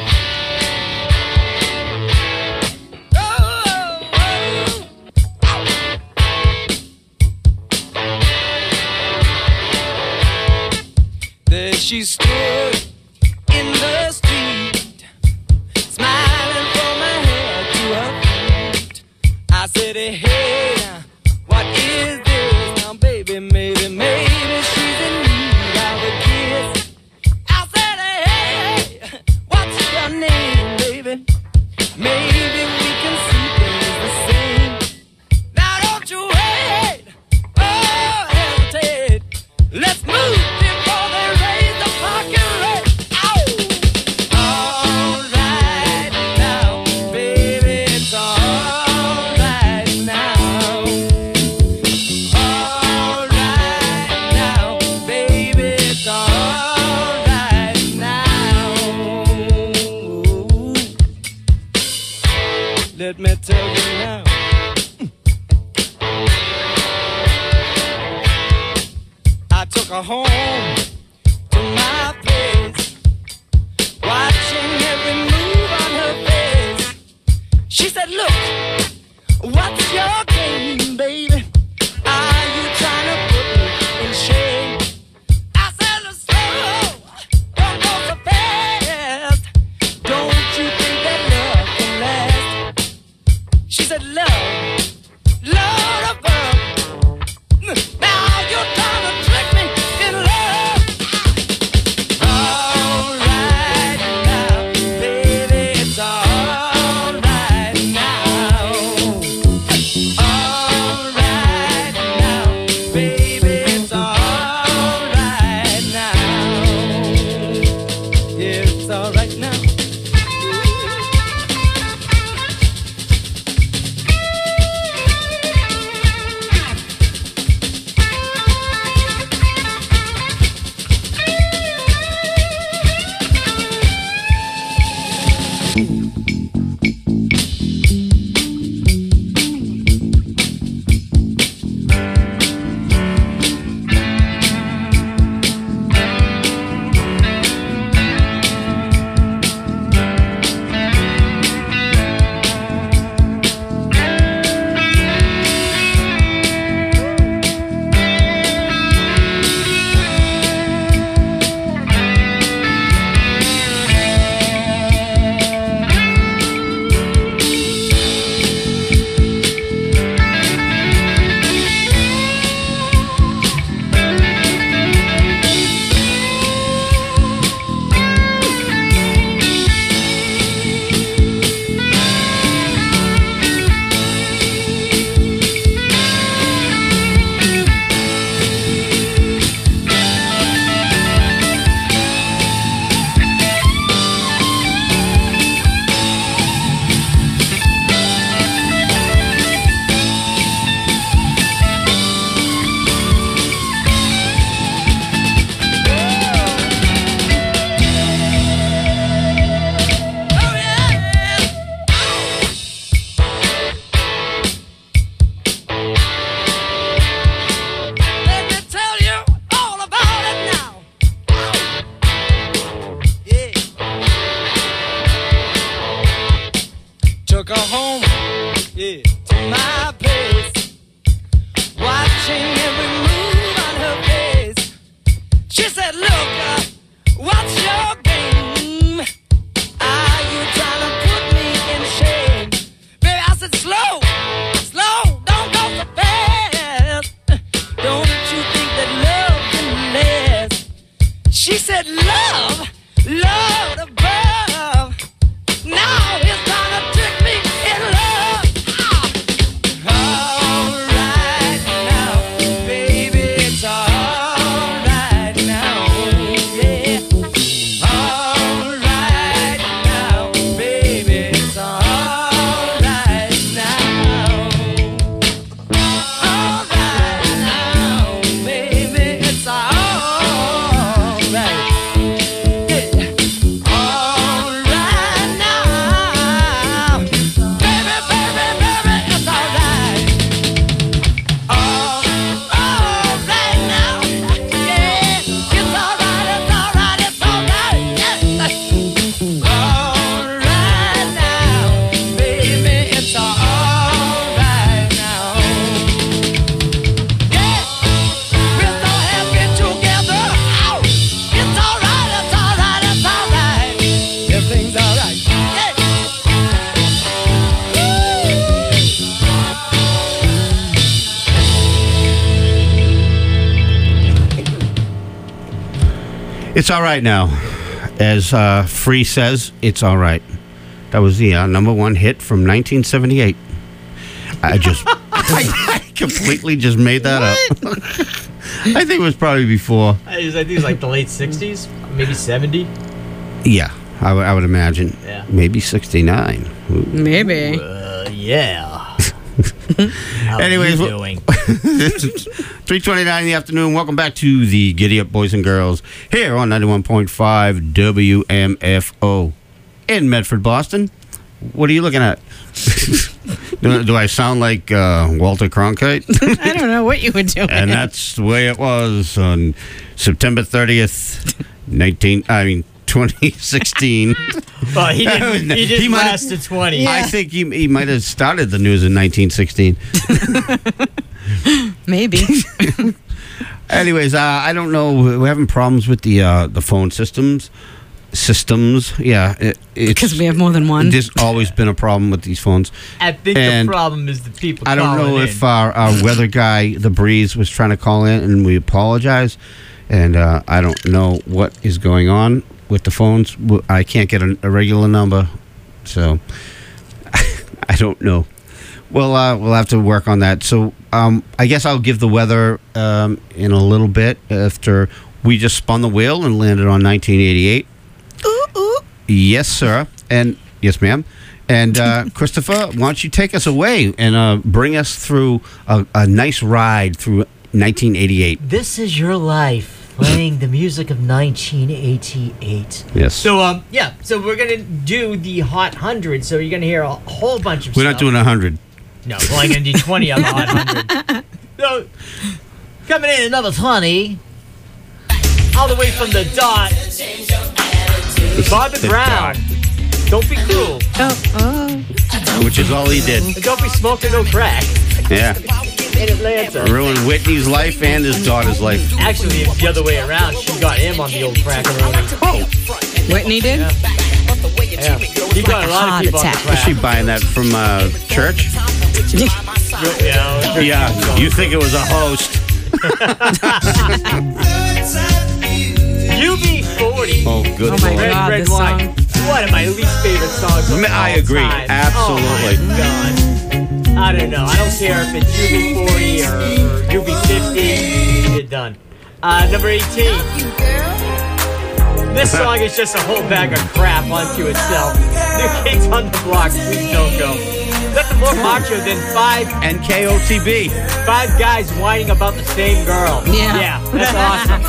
Speaker 7: There she stood in the street, smiling from her head to her feet. I said, hey, what is this? Now, baby, maybe, maybe she's in need of a kiss. I said, hey, what's your name, baby? Maybe we can see things the same. Now, don't you wait, oh, hesitate. Let's move before they raise the fucking rate. Ow! All right now, baby, it's all right now. All right now, baby, it's all right now. Let me tell you now. I took her home to my place, watching every move on her face. She said, look, what's your game, baby? Are you trying to put me She said, love, love above. Now you're trying to trick me in love. All right now, baby, it's all right now. All right now, baby, it's all right now. Yeah, it's all right now. Let me tell you all about it now. Yeah. Took her home, yeah, to my place, watching every move on her face. She said, look, uh, what's your game? Are you trying to put me in shame? Baby, I said, slow, slow, don't go so fast. Don't you think that love can last? She said, love, love above. Now it's time to trick me in love. All right now, baby, it's all right now. Yeah. All right now, baby, it's all right now. All right now, baby, it's all right. Yeah. All right now, baby, baby, baby, it's all right. All, all right now, yeah, it's all right, it's all right, it's all right. Yeah. All right now, baby, it's all right now. Yeah, we're so happy together. Ow. It's all right, it's all right, it's all right. Everything's all right. Yeah.
Speaker 1: It's all right now. As uh, Free says, it's all right. That was the uh, number one hit from nineteen seventy-eight. I just, I, I completely just made that up. I think it was probably before.
Speaker 2: I think it's like the late sixties, maybe seventy.
Speaker 1: Yeah, I would- I would imagine.
Speaker 2: Yeah.
Speaker 1: Maybe sixty-nine. Ooh.
Speaker 3: Maybe.
Speaker 2: Uh, yeah. How
Speaker 1: Anyways,
Speaker 2: you
Speaker 1: well-
Speaker 2: doing?
Speaker 1: three twenty-nine in the afternoon. Welcome back to the Giddy Up Boys and Girls here on ninety-one point five W M F O in Medford, Boston. What are you looking at? do, do I sound like uh, Walter Cronkite?
Speaker 3: I don't know what you were doing.
Speaker 1: And that's the way it was on September thirtieth, nineteen. I mean, twenty sixteen.
Speaker 2: Well, he didn't, he didn't
Speaker 1: He might-
Speaker 2: last to twenty.
Speaker 1: I think he, he might have started the news in nineteen sixteen.
Speaker 3: Maybe.
Speaker 1: Anyways, uh, I don't know. We're having problems with the uh, the phone systems. systems. Yeah, it, it's
Speaker 3: Because we have more than one.
Speaker 1: There's always been a problem with these phones.
Speaker 2: I think
Speaker 1: And
Speaker 2: the problem is the people
Speaker 1: I don't
Speaker 2: calling
Speaker 1: know
Speaker 2: in.
Speaker 1: if our, our weather guy, the Breeze, was trying to call in, and we apologize. And uh, I don't know what is going on with the phones. W- I can't get a, a regular number, so I don't know. Well, uh, we'll have to work on that. So um, I guess I'll give the weather um, in a little bit after we just spun the wheel and landed on nineteen eighty-eight.
Speaker 3: Ooh, ooh.
Speaker 1: Yes, sir. And yes, ma'am. And uh, Christopher, why don't you take us away and uh, bring us through a, a nice ride through nineteen eighty-eight?
Speaker 2: This is your life, playing the music of nineteen eighty-eight.
Speaker 1: Yes.
Speaker 2: So, um, yeah, so we're going to do the Hot one hundred, so you're going to hear a whole bunch of
Speaker 1: We're
Speaker 2: stuff.
Speaker 1: not doing a hundred.
Speaker 2: No, we're only going to do twenty on the Hot one hundred. So, coming in at number twenty, all the way from the dot, Bobby Brown, Don't Be Cruel.
Speaker 3: Oh, oh.
Speaker 1: Which is all he did.
Speaker 2: And don't be smoking no crack
Speaker 1: Yeah.
Speaker 2: in Atlanta.
Speaker 1: Ruined Whitney's life and his daughter's life.
Speaker 2: Actually, it's the other way around. She got him on the old crack and rolling.
Speaker 3: Whitney did?
Speaker 2: Yeah. Yeah. He got a lot of
Speaker 3: Heart
Speaker 2: people on the
Speaker 3: attack.
Speaker 1: Was she
Speaker 2: crack.
Speaker 1: buying that from uh, church?
Speaker 2: Yeah,
Speaker 1: Yeah. You think it was a host.
Speaker 2: U B forty.
Speaker 1: Oh, good
Speaker 3: Oh, my
Speaker 1: Lord.
Speaker 2: Red,
Speaker 3: God,
Speaker 2: Red
Speaker 3: this
Speaker 2: Wine. One of my least favorite songs of
Speaker 1: I
Speaker 2: all
Speaker 1: agree.
Speaker 2: time.
Speaker 1: Absolutely.
Speaker 2: Oh, my God. I don't know. I don't care if it's U B forty or, or U B fifty. You're done. Uh, number eighteen. This song is just a whole bag of crap unto itself. New Kids on the Block, Please Don't Go. Nothing more macho than five
Speaker 1: N K O T B.
Speaker 2: five guys whining about the same girl.
Speaker 3: Yeah.
Speaker 2: Yeah, that's awesome.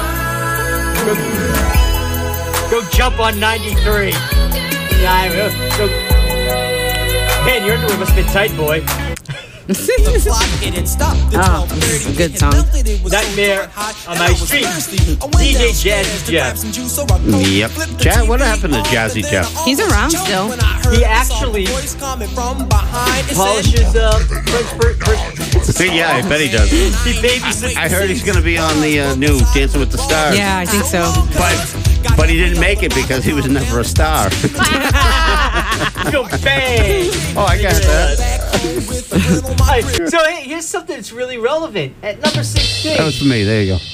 Speaker 2: Go, go jump on ninety-three. Yeah, I will. Go. Man, your underwear must have been tight, boy.
Speaker 3: Oh, this is a good song.
Speaker 2: Nightmare on My Street. D J Jazzy Jeff.
Speaker 1: Yep. Ja- what happened to Jazzy Jeff?
Speaker 3: He's around still.
Speaker 2: He actually polishes uh, French French.
Speaker 1: Yeah, I bet he does.
Speaker 2: He babysits.
Speaker 1: I heard he's going to be on the uh, new Dancing with the Stars.
Speaker 3: Yeah, I think so.
Speaker 1: But, but he didn't make it because he was never a star.
Speaker 2: Go bang.
Speaker 1: Oh, I got that.
Speaker 2: Alright, so hey, here's something that's really relevant. At number sixteen.
Speaker 1: That was for me. There you go.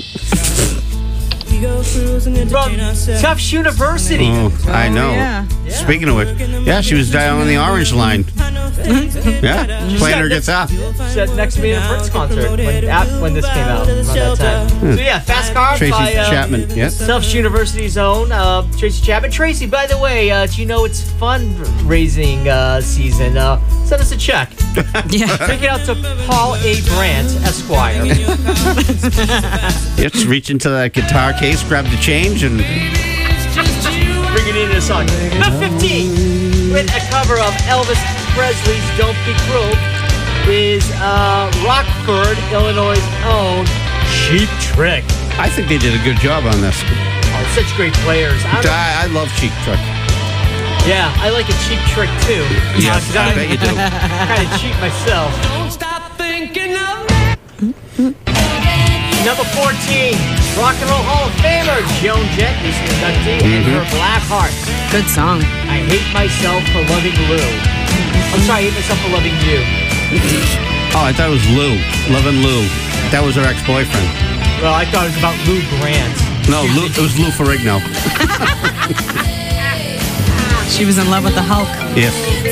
Speaker 2: From Tufts University.
Speaker 1: Oh, I know.
Speaker 3: yeah.
Speaker 1: Speaking of which, yeah, she was down on the Orange Line. Yeah, playing her guitar.
Speaker 2: Sat next to me at a Prince concert when, at, when this came out around that time. So yeah, Fast Car
Speaker 1: Tracy
Speaker 2: by uh,
Speaker 1: Chapman. Yes.
Speaker 2: Tufts University's own uh, Tracy Chapman. Tracy, by the way, uh, do you know it's fundraising uh, season? Uh, send us a check.
Speaker 3: Yeah.
Speaker 2: Take it out to Paul A. Brandt, Esquire.
Speaker 1: Just reach into that guitar case, grab the change, and
Speaker 2: Bring it into the song. Number fifteen, with a cover of Elvis Presley's Don't Be Cruel, is uh, Rockford, Illinois' own Cheap Trick.
Speaker 1: I think they did a good job on this.
Speaker 2: Oh, such great players. I don't-
Speaker 1: I, I love Cheap Trick.
Speaker 2: yeah, I like a Cheap Trick too.
Speaker 1: Yes,
Speaker 2: Uh, 'cause
Speaker 1: I bet you do.
Speaker 2: kind of cheap myself. Number fourteen, Rock and Roll Hall of Famer Joan Jett is inductee and her Black Hearts.
Speaker 3: Good song.
Speaker 2: I hate myself for loving Lou. I'm sorry, I hate myself for loving you.
Speaker 1: Oh, I thought it was Lou. Loving Lou. That was her ex-boyfriend.
Speaker 2: Well, I thought it was about Lou Grant.
Speaker 1: No, Lou, it was Lou Ferrigno.
Speaker 3: She was in love with the Hulk.
Speaker 1: Yes.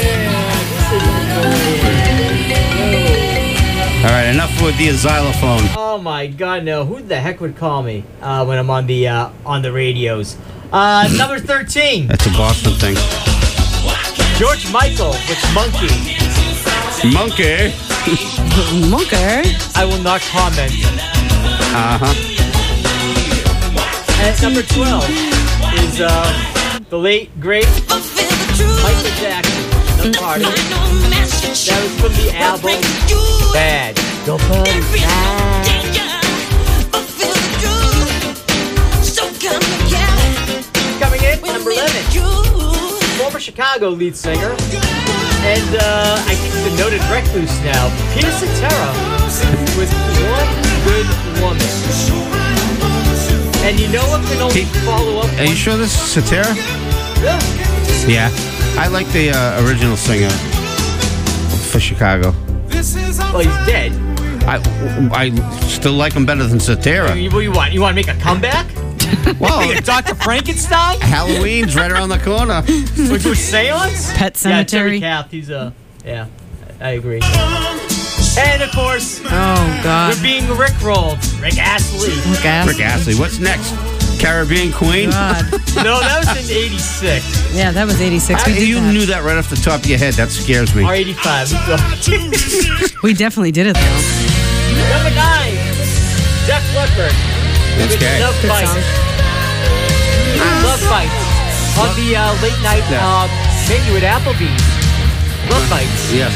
Speaker 1: All right, enough with the xylophone.
Speaker 2: Oh my God, no! Who the heck would call me uh, when I'm on the uh, on the radios? Uh, number thirteen,
Speaker 1: That's a Boston thing.
Speaker 2: George Michael with Monkey.
Speaker 1: Monkey.
Speaker 3: Monkey.
Speaker 2: I will not comment.
Speaker 1: Uh-huh.
Speaker 2: And at number twelve is uh, the late great Michael Jackson. The Party. That was from the album Bad. Go Party Bad. Coming in, number eleven, former Chicago lead singer, and uh, I think the noted recluse now, Peter Cetera, with One Good Woman. And you know what can only
Speaker 1: He-
Speaker 2: follow up?
Speaker 1: Are you
Speaker 2: one-
Speaker 1: sure this is Satira? Yeah, I like the uh, original singer for Chicago.
Speaker 2: Well, he's dead.
Speaker 1: I I still like him better than Cetera.
Speaker 2: You, what do you want? You want to make a comeback?
Speaker 1: Well,
Speaker 2: Doctor Frankenstein?
Speaker 1: Halloween's right around the corner.
Speaker 2: Which was Seance?
Speaker 3: Pet
Speaker 2: Yeah, Terry
Speaker 3: Cemetery.
Speaker 2: Kath. He's a. Yeah, I agree. And of course,
Speaker 3: Oh God.
Speaker 2: we're being rickrolled. Rick Astley.
Speaker 3: Rick Astley.
Speaker 1: Rick Astley. What's next? Caribbean Queen.
Speaker 3: God.
Speaker 2: No, that was in eighty-six.
Speaker 3: Yeah, that was eighty-six.
Speaker 1: How-
Speaker 3: We did
Speaker 1: you
Speaker 3: that.
Speaker 1: knew that right off the top of your head. That scares me.
Speaker 2: Or eighty-five.
Speaker 3: We definitely did it though.
Speaker 2: Number nine, Jeff Leppard. with
Speaker 1: Okay.
Speaker 2: Love
Speaker 3: Good
Speaker 2: Bites.
Speaker 3: song.
Speaker 2: Love Bites. On the uh, late night
Speaker 1: Yeah.
Speaker 2: uh, menu at Applebee's. Love Bites.
Speaker 1: Yes.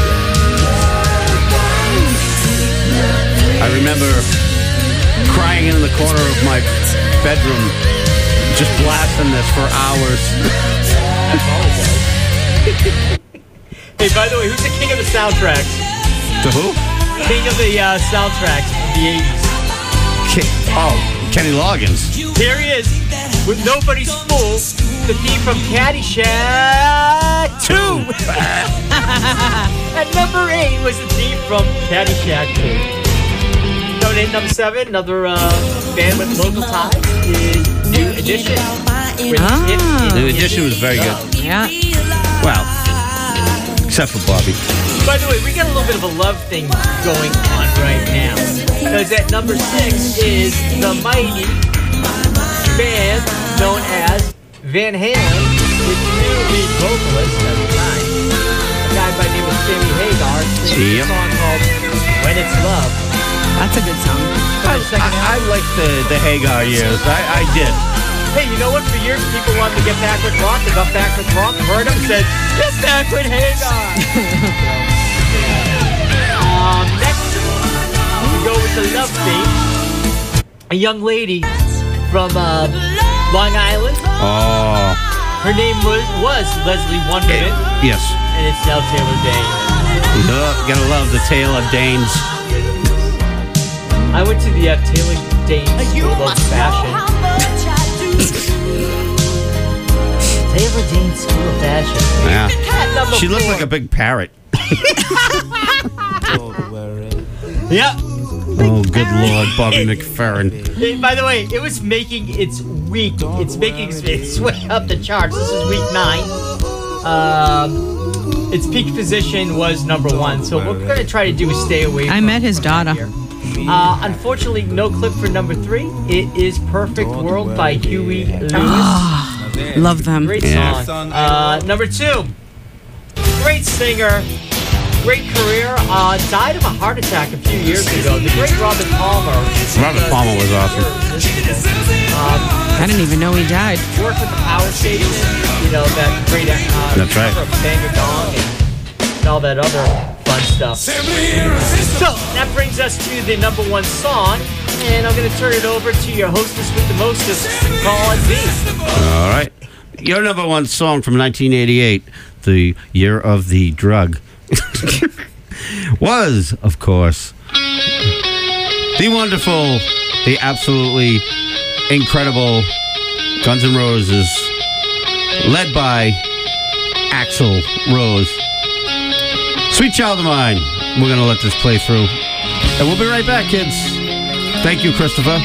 Speaker 1: I remember crying in the corner of my bedroom, just blasting this for hours.
Speaker 2: Hey, by the way, who's the king of the soundtracks?
Speaker 1: To who?
Speaker 2: King of the uh, soundtracks of the eighties.
Speaker 1: Ki- oh, Kenny Loggins.
Speaker 2: Here he is, with Nobody's Fool, the theme from Caddyshack two. At number eight was the theme from Caddyshack two. Coming in number seven, another uh, band with local ties is New Edition. With
Speaker 3: Ah.
Speaker 2: It In
Speaker 1: The
Speaker 2: It
Speaker 1: Edition was very good.
Speaker 3: Yeah.
Speaker 1: Well, except for Bobby.
Speaker 2: By the way, we got a little bit of a love thing going on right now. Because at number six is the mighty band known as Van Halen, with new lead vocalist at the time, a guy by the name of Sammy Hagar, singing
Speaker 1: Yep.
Speaker 2: a song called When It's Love.
Speaker 3: That's a good song.
Speaker 1: I, I, I like the, the Hagar years. I, I did.
Speaker 2: Hey, you know what? For years, people wanted to get back with rock. They got back with rock, heard them, said, get back with Hagar. um, next, we go with the love theme. A young lady from uh, Long Island.
Speaker 1: Oh,
Speaker 2: Her name was, was Leslie Wonderman,
Speaker 1: yes.
Speaker 2: and it's now Taylor Dane.
Speaker 1: You know, gotta love the tale of Danes.
Speaker 2: I went to the uh, Taylor Dane School of Fashion. Taylor Dane School of Fashion.
Speaker 1: Yeah.
Speaker 2: At number
Speaker 1: She looked
Speaker 2: four.
Speaker 1: like a big parrot.
Speaker 2: Yep.
Speaker 1: Oh, good Lord, Bobby McFerrin.
Speaker 2: It- by the way, it was making its week. It's making its, its way up the charts. This is week nine. Um, its peak position was number one. So what we're gonna try to do is stay away.
Speaker 3: I
Speaker 2: from,
Speaker 3: met his
Speaker 2: from that
Speaker 3: daughter.
Speaker 2: here. Uh, unfortunately, no clip for number three. It is "Perfect World" by Huey Lewis.
Speaker 3: Love them.
Speaker 2: Great
Speaker 1: Yeah.
Speaker 2: song. Uh, number two, great singer, great career. Uh, died of a heart attack a few years ago. The great Robert Palmer.
Speaker 1: Robert Palmer was awesome.
Speaker 2: Um,
Speaker 3: I didn't even know he died.
Speaker 2: worked at the power station. You know that great. Uh,
Speaker 1: That's right.
Speaker 2: cover of Bang a Gong and, and all that other fun stuff. So that brings us to the number one song, and I'm going to turn it over to your hostess with the mostest, Colin B.
Speaker 1: All right. Your number one song from nineteen eighty-eight, the year of the drug, was, of course, the wonderful, the absolutely incredible Guns N' Roses, led by Axl Rose. Sweet Child of Mine. We're going to let this play through. And we'll be right back, kids. Thank you, Christopher.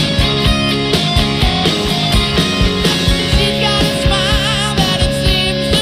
Speaker 7: She's got a smile that it seems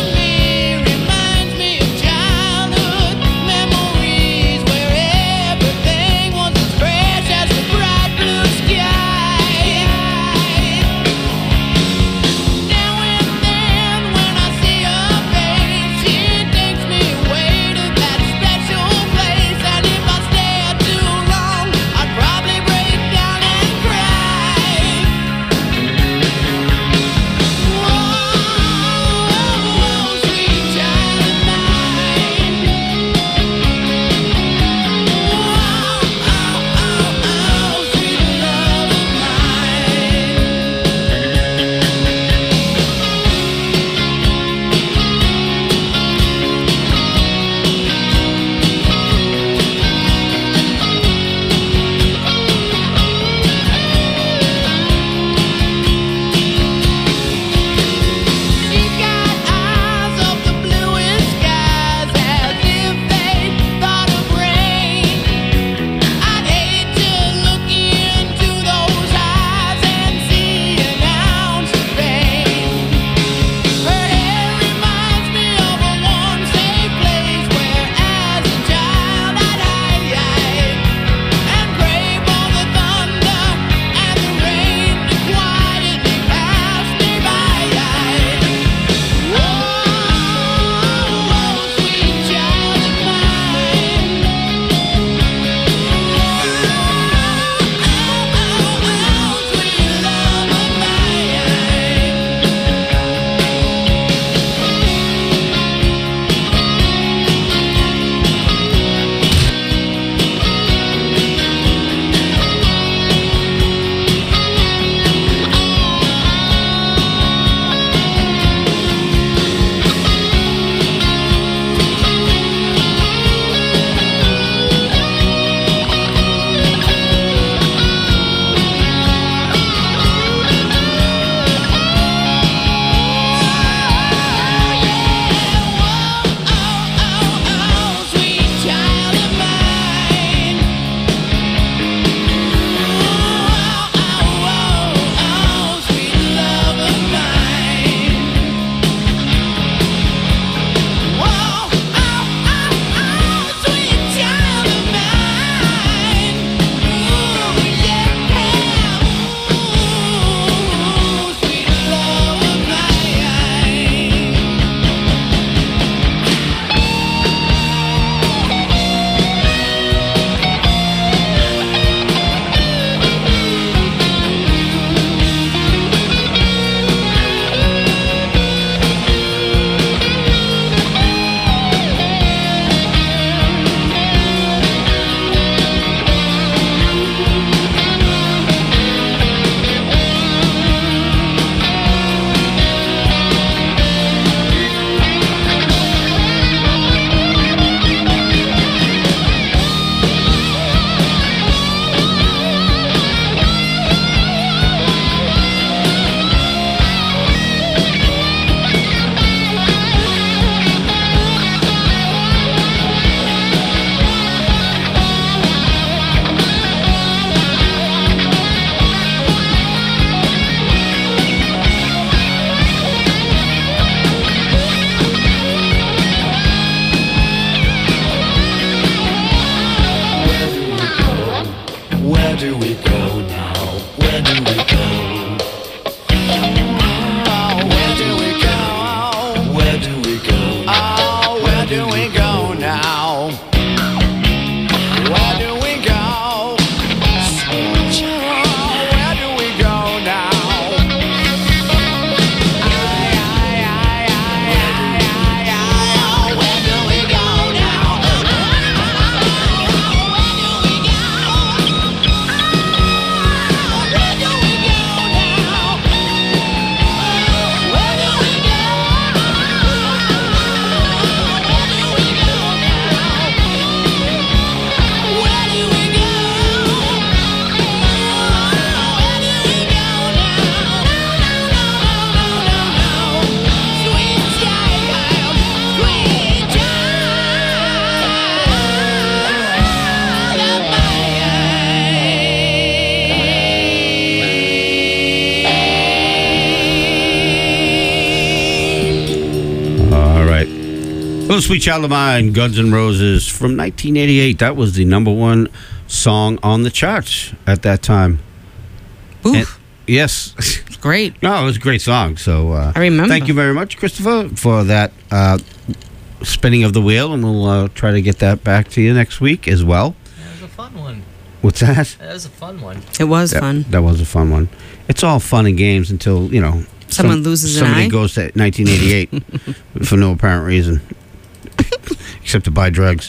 Speaker 1: Little Sweet Child of Mine, Guns N' Roses from nineteen eighty-eight. That was the number one song on the charts at that time.
Speaker 3: Oof.
Speaker 1: And- yes.
Speaker 3: It's great.
Speaker 1: No, it was a great song. So uh,
Speaker 3: I remember.
Speaker 1: Thank you very much, Christopher, for that uh, spinning of the wheel, and we'll uh, try to get that back to you next week as well.
Speaker 2: That was a fun one.
Speaker 1: What's that?
Speaker 2: That was a fun one.
Speaker 3: It was
Speaker 1: That-
Speaker 3: fun.
Speaker 1: That was a fun one. It's all fun and games until, you know,
Speaker 3: Someone loses an
Speaker 1: somebody
Speaker 3: eye?
Speaker 1: goes to nineteen eighty-eight for no apparent reason, except to buy drugs.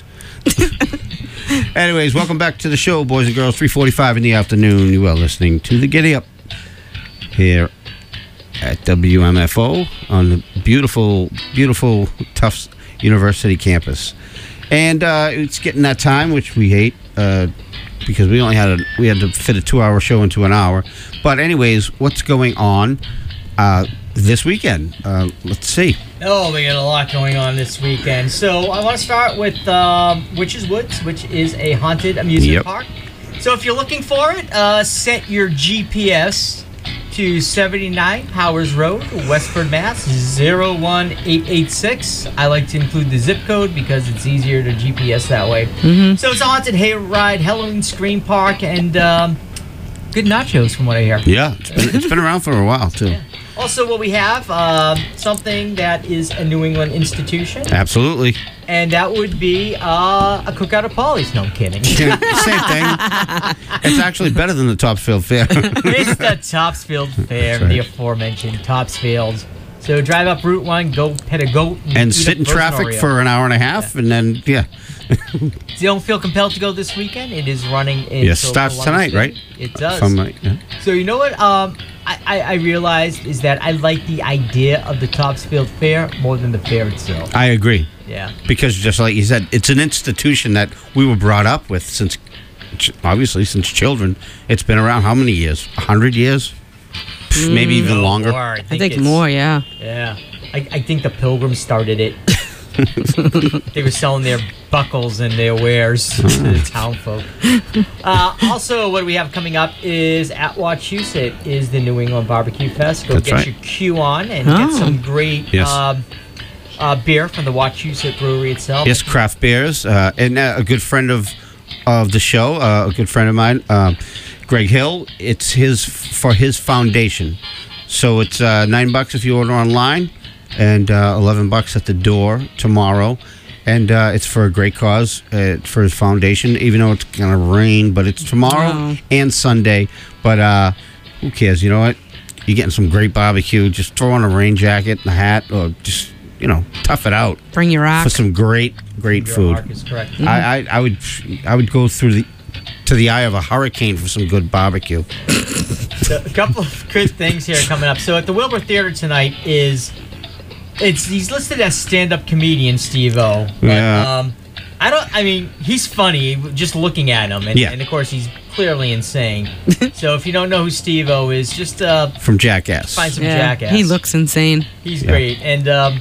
Speaker 1: Anyways, welcome back to the show, boys and girls. three forty-five in the afternoon. You are listening to the Giddy Up here at W M F O on the beautiful, beautiful Tufts University campus. And uh, it's getting that time, which we hate uh, because we only had a we had to fit a two-hour show into an hour. But anyways, what's going on uh, this weekend? Uh, let's see.
Speaker 2: Oh, we got a lot going on this weekend. So I want to start with um, Witches Woods, which is a haunted amusement
Speaker 1: Yep.
Speaker 2: park. So if you're looking for it, uh, set your G P S to seventy-nine Powers Road, Westford, Mass. zero one eight eight six. I like to include the zip code because it's easier to G P S that way.
Speaker 3: Mm-hmm.
Speaker 2: So it's a haunted hayride, Halloween Scream Park, and um, good nachos from what I hear.
Speaker 1: Yeah, it's been, it's been around for a while too.
Speaker 2: Also, what we have, uh, something that is a New England institution,
Speaker 1: Absolutely.
Speaker 2: and that would be uh, a cookout at Polly's. No, I'm kidding.
Speaker 1: Yeah, same thing. It's actually better than the Topsfield Fair.
Speaker 2: It's the Topsfield Fair,
Speaker 1: That's right.
Speaker 2: the aforementioned Topsfield. So drive up Route one, go pet a goat, and,
Speaker 1: and
Speaker 2: eat
Speaker 1: sit
Speaker 2: a
Speaker 1: in
Speaker 2: frozen
Speaker 1: traffic
Speaker 2: Oreo.
Speaker 1: for an hour and a half, and then yeah,
Speaker 2: If you don't feel compelled to go this weekend, it is running in.
Speaker 1: Yes, starts tonight, right?
Speaker 2: It does.
Speaker 1: If I'm right, yeah.
Speaker 2: So you know what? Um, I, I, I realized is that I like the idea of the Topsfield Fair more than the fair itself.
Speaker 1: I agree,
Speaker 2: Yeah.
Speaker 1: because just like you said, it's an institution that we were brought up with since, obviously, since children. It's been around how many years? A hundred years, maybe even
Speaker 2: No
Speaker 1: longer.
Speaker 2: more. I
Speaker 3: I
Speaker 2: think,
Speaker 3: think
Speaker 2: it's-
Speaker 3: more, yeah.
Speaker 2: Yeah. I, I think the Pilgrims started it. They were selling their buckles and their wares to the town folk. Uh, also, what we have coming up is at Wachusett is the New England Barbecue Fest. Go
Speaker 1: That's
Speaker 2: get
Speaker 1: right.
Speaker 2: your Q on and
Speaker 3: Oh.
Speaker 2: get some great
Speaker 1: Yes.
Speaker 2: um, uh, beer from the Wachusett Brewery itself.
Speaker 1: Yes, craft beers, uh, and uh, a good friend of of the show, uh, a good friend of mine, um, Greg Hill. It's his for his foundation, so it's uh, nine bucks if you order online, and uh, eleven bucks at the door tomorrow, and uh, it's for a great cause uh, for his foundation. Even though it's gonna rain, but it's tomorrow
Speaker 3: Oh.
Speaker 1: and Sunday. But uh, who cares? You know what? You're getting some great barbecue. Just throw on a rain jacket and a hat, or just you know, tough it out
Speaker 3: Bring your rock.
Speaker 1: for some great, great
Speaker 2: Your
Speaker 1: food.
Speaker 2: mark is correct.
Speaker 1: I, I, I would, I would go through the, to the eye of a hurricane for some good barbecue.
Speaker 2: So a couple of good things here coming up. So at the Wilbur Theater tonight is it's he's listed as stand-up comedian Steve-O. But,
Speaker 1: Yeah.
Speaker 2: Um, I don't. I mean, he's funny just looking at him, and,
Speaker 1: Yeah.
Speaker 2: and of course he's clearly insane. So if you don't know who Steve-O is, just uh,
Speaker 1: From Jackass.
Speaker 2: find some
Speaker 3: Yeah,
Speaker 2: jackass.
Speaker 3: he looks insane.
Speaker 2: He's
Speaker 1: Yeah.
Speaker 2: great, and um,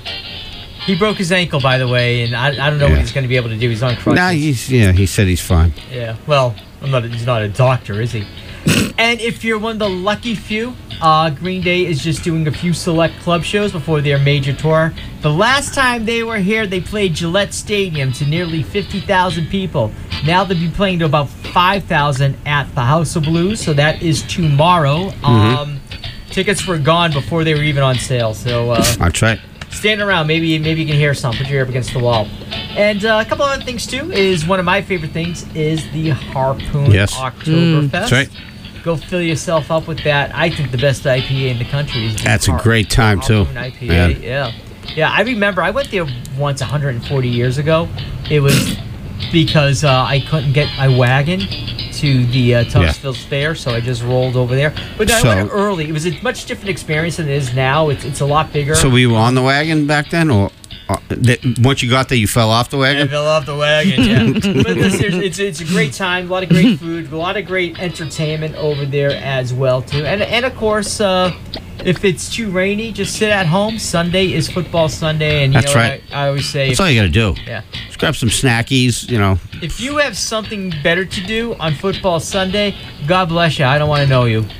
Speaker 2: he broke his ankle, by the way, and I, I don't know
Speaker 1: Yeah.
Speaker 2: what he's going to be able to do. He's on crutches.
Speaker 1: Nah, he's yeah. He said he's fine.
Speaker 2: Yeah. Well, I'm not. He's not a doctor, is he? And if you're one of the lucky few, uh, Green Day is just doing a few select club shows before their major tour. The last time they were here, they played Gillette Stadium to nearly fifty thousand people. Now they'll be playing to about five thousand at the House of Blues, so that is tomorrow.
Speaker 1: Mm-hmm.
Speaker 2: Um, tickets were gone before they were even on sale, so uh,
Speaker 1: That's right.
Speaker 2: stand around. Maybe maybe you can hear some. Put your ear up against the wall. And uh, a couple other things too is one of my favorite things is the Harpoon
Speaker 1: Yes.
Speaker 2: Oktoberfest.
Speaker 1: That's right.
Speaker 2: Go fill yourself up with that. I think the best I P A in the country is the
Speaker 1: That's a
Speaker 2: Har-
Speaker 1: great time, too.
Speaker 2: Harpoon I P A.
Speaker 1: Yeah.
Speaker 2: Yeah. Yeah, I remember I went there once one hundred forty years ago. It was because uh, I couldn't get my wagon to the uh, Tuftsville Fair, so I just rolled over there. But no,
Speaker 1: So-
Speaker 2: I went early. It was a much different experience than it is now. It's it's a lot bigger.
Speaker 1: So were you on the wagon back then, or uh, that, once you got there, you fell off the
Speaker 2: I
Speaker 1: wagon?
Speaker 2: fell off the wagon, yeah. But listen, it's, it's a great time, a lot of great food, a lot of great entertainment over there as well, too. And, and of course, uh, if it's too rainy, just sit at home. Sunday is football Sunday, and you
Speaker 1: That's
Speaker 2: know
Speaker 1: right.
Speaker 2: what I, I always say,
Speaker 1: That's
Speaker 2: if,
Speaker 1: all you got to do.
Speaker 2: yeah,
Speaker 1: Just grab some snackies, you know.
Speaker 2: if you have something better to do on football Sunday, God bless you. I don't want to know you.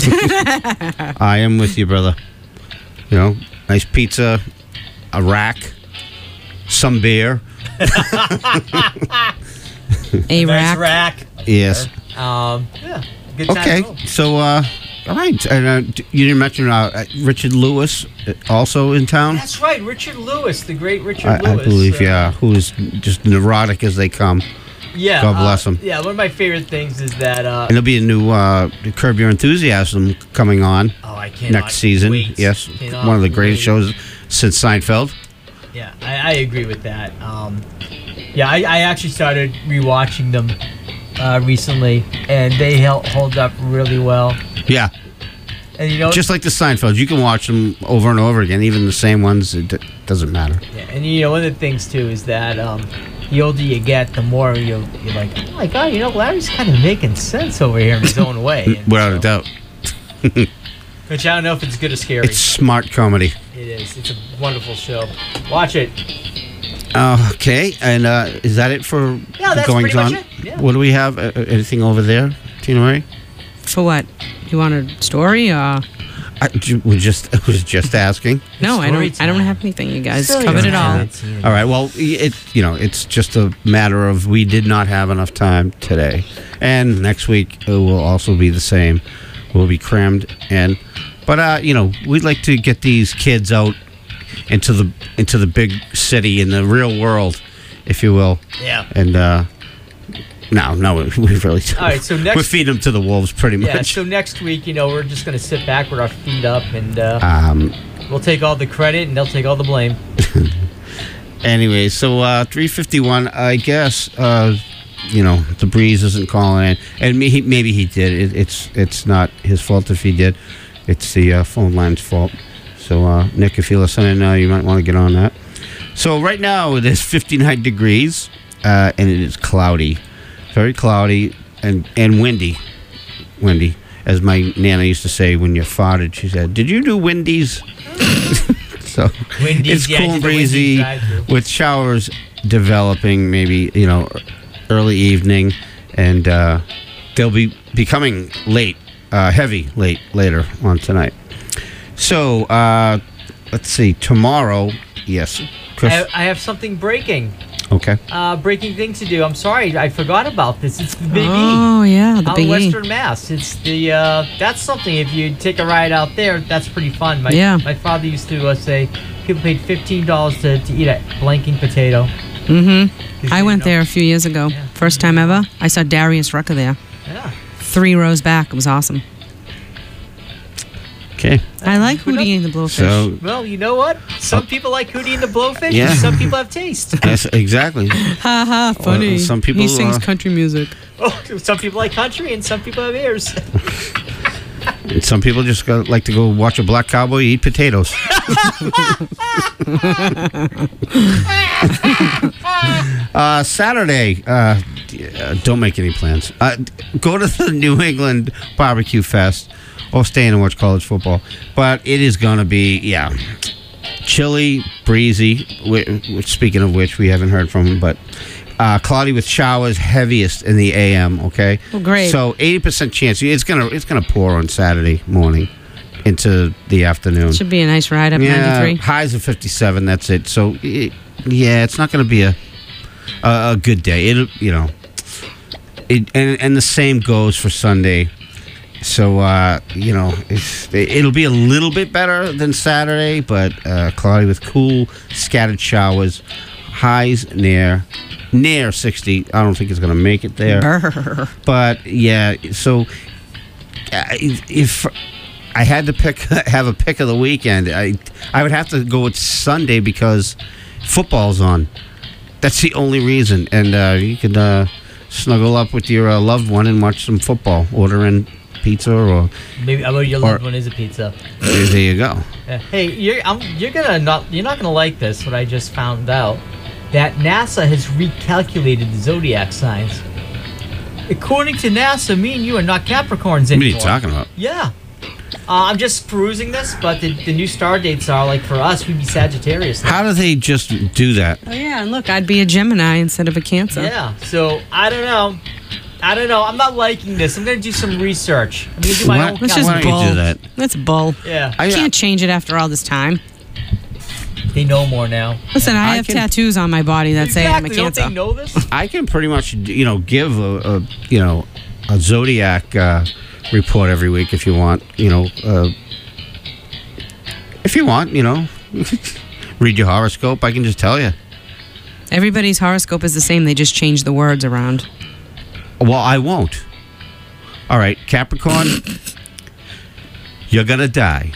Speaker 1: I am with you, brother. You know, nice pizza, a rack, some beer.
Speaker 3: A
Speaker 2: Nice
Speaker 3: rack.
Speaker 2: rack.
Speaker 1: Yes.
Speaker 2: Um, yeah. Good time.
Speaker 1: Okay.
Speaker 2: to go.
Speaker 1: So, uh, all right. And uh, d- you didn't mention uh, Richard Lewis uh, also in town.
Speaker 2: That's right, Richard Lewis, the great Richard
Speaker 1: I, I
Speaker 2: Lewis.
Speaker 1: believe,
Speaker 2: uh,
Speaker 1: yeah. Who's just neurotic as they come.
Speaker 2: Yeah.
Speaker 1: God bless
Speaker 2: uh,
Speaker 1: him.
Speaker 2: Yeah, one of my favorite things is that. Uh,
Speaker 1: And there'll be a new uh, Curb Your Enthusiasm coming on
Speaker 2: oh, I cannot
Speaker 1: next season.
Speaker 2: wait.
Speaker 1: Yes,
Speaker 2: Cannot
Speaker 1: one of the greatest
Speaker 2: wait.
Speaker 1: shows since Seinfeld.
Speaker 2: Yeah, I, I agree with that. Um, yeah, I, I actually started rewatching them uh, recently, and they held, hold up really well.
Speaker 1: Yeah,
Speaker 2: And you know,
Speaker 1: just like the Seinfeld, you can watch them over and over again, even the same ones. It d- doesn't matter.
Speaker 2: yeah, and you know, one of the things too is that um, the older you get, the more you you're like, oh my god, you know, Larry's kind of making sense over here in his own way. And
Speaker 1: Without
Speaker 2: so-
Speaker 1: a doubt,
Speaker 2: Which I don't know if it's good or scary.
Speaker 1: it's smart comedy.
Speaker 2: It is. It's a wonderful show. Watch it.
Speaker 1: Uh, okay, and uh, is that it for
Speaker 2: Yeah, that's
Speaker 1: goings
Speaker 2: pretty much
Speaker 1: on?
Speaker 2: it, yeah.
Speaker 1: What do we have? Uh, uh, anything over there, Tina Marie?
Speaker 3: For what? You want a story? Or
Speaker 1: I ju- we just I was just asking.
Speaker 3: no, I
Speaker 2: Story
Speaker 3: don't. I don't
Speaker 2: time.
Speaker 3: have anything. You guys
Speaker 2: Story
Speaker 3: covered it all.
Speaker 2: time.
Speaker 1: All right. Well, it you know it's just a matter of we did not have enough time today, and next week it will also be the same. We'll be crammed and, but uh, you know we'd like to get these kids out into the into the big city in the real world, if you will.
Speaker 2: Yeah.
Speaker 1: And uh, no, no, we really don't.
Speaker 2: All right, so next-
Speaker 1: we feed them to the wolves pretty
Speaker 2: Yeah,
Speaker 1: much.
Speaker 2: so next week, you know, we're just going to sit back with our feet up and uh,
Speaker 1: um.
Speaker 2: we'll take all the credit and they'll take all the blame.
Speaker 1: Anyway, so uh, three fifty-one, I guess, uh, you know, the breeze isn't calling in. And me, he, maybe he did. It, it's it's not his fault if he did. It's the uh, phone line's fault. So, uh, Nick, if you're listening, uh, you might want to get on that. So right now it is fifty-nine degrees, uh, and it is cloudy. Very cloudy and, and windy. Windy. As my Nana used to say when you farted, she said, "Did you do Wendy's?" So
Speaker 2: Wendy's,
Speaker 1: it's
Speaker 2: yeah, I
Speaker 1: cool
Speaker 2: did
Speaker 1: and
Speaker 2: the Wendy's
Speaker 1: breezy
Speaker 2: drive-thru.
Speaker 1: with showers developing maybe, you know, early evening, and uh, they'll be becoming late, uh, heavy late later on tonight. So uh, let's see, tomorrow, yes, Chris.
Speaker 2: I, I have something breaking.
Speaker 1: Okay.
Speaker 2: Uh, breaking thing to do. I'm sorry, I forgot about this. It's the Big E.
Speaker 3: Oh yeah, the
Speaker 2: Out
Speaker 3: big
Speaker 2: in
Speaker 3: E.
Speaker 2: Western Mass. It's the uh, that's something. If you take a ride out there, that's pretty fun. My,
Speaker 3: Yeah.
Speaker 2: My father used to uh, say people paid fifteen dollars to, to eat a blanking potato.
Speaker 3: Mm-hmm. I
Speaker 2: you
Speaker 3: went
Speaker 2: know.
Speaker 3: there a few years ago.
Speaker 2: Yeah.
Speaker 3: First time ever. I saw Darius Rucker there.
Speaker 2: Yeah.
Speaker 3: Three rows back. It was awesome.
Speaker 1: Okay.
Speaker 3: I like
Speaker 2: good
Speaker 3: Hootie and the Blowfish.
Speaker 1: So
Speaker 2: Well, you know what? Some people like Hootie and the Blowfish.
Speaker 1: Yeah.
Speaker 2: And some people have taste.
Speaker 1: yes, exactly.
Speaker 3: ha ha, funny.
Speaker 1: some people,
Speaker 3: he sings
Speaker 1: uh,
Speaker 3: country music.
Speaker 2: Oh, some people like country and some people have ears.
Speaker 1: And some people just go, like to go watch a black cowboy eat potatoes. uh, Saturday, uh, d- uh, don't make any plans. Uh, d- go to the New England Barbecue Fest or stay in and watch college football. But it is going to be, yeah, chilly, breezy. wh- Which, speaking of which, we haven't heard from him, but uh, cloudy with showers, heaviest in the A M. Okay.
Speaker 3: Well, great.
Speaker 1: So eighty percent chance it's gonna it's gonna pour on Saturday morning into the afternoon.
Speaker 3: Should be a nice ride up
Speaker 1: Yeah,
Speaker 3: ninety-three.
Speaker 1: highs of fifty-seven. That's it. So it, yeah, it's not gonna be a a, a good day. It you know, it and and the same goes for Sunday. So uh, you know, it's, it'll be a little bit better than Saturday, but uh, cloudy with cool scattered showers. Highs near near sixty. I don't think it's going to make it there.
Speaker 3: Brr.
Speaker 1: But yeah, so uh, if I had to pick, have a pick of the weekend, I I would have to go with Sunday because football's on. That's the only reason, and uh, you could uh, snuggle up with your uh, loved one and watch some football. Order in pizza, or
Speaker 2: Maybe I know your
Speaker 1: Or-
Speaker 2: loved one is a pizza.
Speaker 1: there, there you go.
Speaker 2: Yeah. Hey, you're I'm, you're gonna not you're not gonna like this. What I just found out that NASA has recalculated the zodiac signs. According to NASA, me and you are not Capricorns
Speaker 1: What are
Speaker 2: anymore.
Speaker 1: you talking about?
Speaker 2: Yeah. Uh, I'm just perusing this, but the, the new star dates are like for us, we'd be Sagittarius. now.
Speaker 1: How do they just do that?
Speaker 3: Oh yeah, and look, I'd be a Gemini instead of a Cancer.
Speaker 2: Yeah. So I don't know. I don't know. I'm not liking this. I'm gonna do some research. I'm gonna do my
Speaker 1: Why-
Speaker 2: own.
Speaker 3: That's
Speaker 1: Why
Speaker 3: just
Speaker 1: don't you
Speaker 3: bull.
Speaker 1: do that?
Speaker 3: That's bull.
Speaker 2: Yeah.
Speaker 1: I,
Speaker 3: Can't change it after all this time.
Speaker 2: They know more now.
Speaker 3: Listen, I,
Speaker 1: I
Speaker 3: have
Speaker 1: can-
Speaker 3: tattoos on my body that say I'm a
Speaker 2: Exactly. Don't
Speaker 3: Cancer.
Speaker 2: they know this?
Speaker 1: I can pretty much, you know, give a, a you know, a zodiac uh, report every week if you want. You know, uh, if you want, you know, read your horoscope. I can just tell you.
Speaker 3: Everybody's horoscope is the same. They just change the words around.
Speaker 1: Well, I won't. All right, Capricorn, you're gonna die.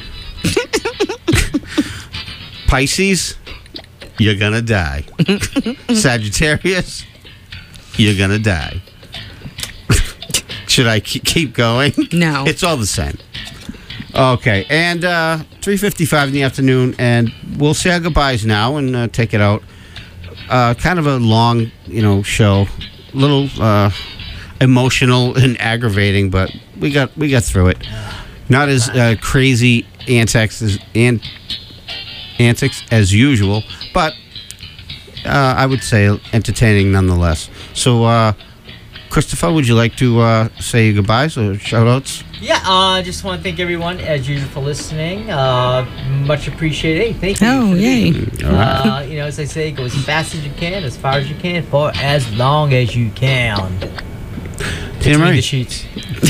Speaker 1: Pisces, you're gonna die. Sagittarius, you're gonna die. Should I ke- keep going?
Speaker 3: No.
Speaker 1: It's all the same. Okay, and uh, three fifty-five in the afternoon, and we'll say our goodbyes now and uh, take it out. Uh, kind of a long, you know, show. A little uh, emotional and aggravating, but we got we got through it. Not as uh, crazy antics as an, antics as usual, but uh, I would say entertaining nonetheless. So, uh, Christopher, would you like to uh, say your goodbyes or shout outs?
Speaker 2: Yeah, I uh, just want to thank everyone, as usual, for listening. Uh, much appreciated. Hey, thank you.
Speaker 3: Oh,
Speaker 2: for the
Speaker 3: yay.
Speaker 2: meeting.
Speaker 1: All right.
Speaker 2: Uh, you know, as I say, go as fast as you can, as far as you can, for as long as you can.
Speaker 1: Damn
Speaker 2: Between
Speaker 1: right.
Speaker 2: the sheets.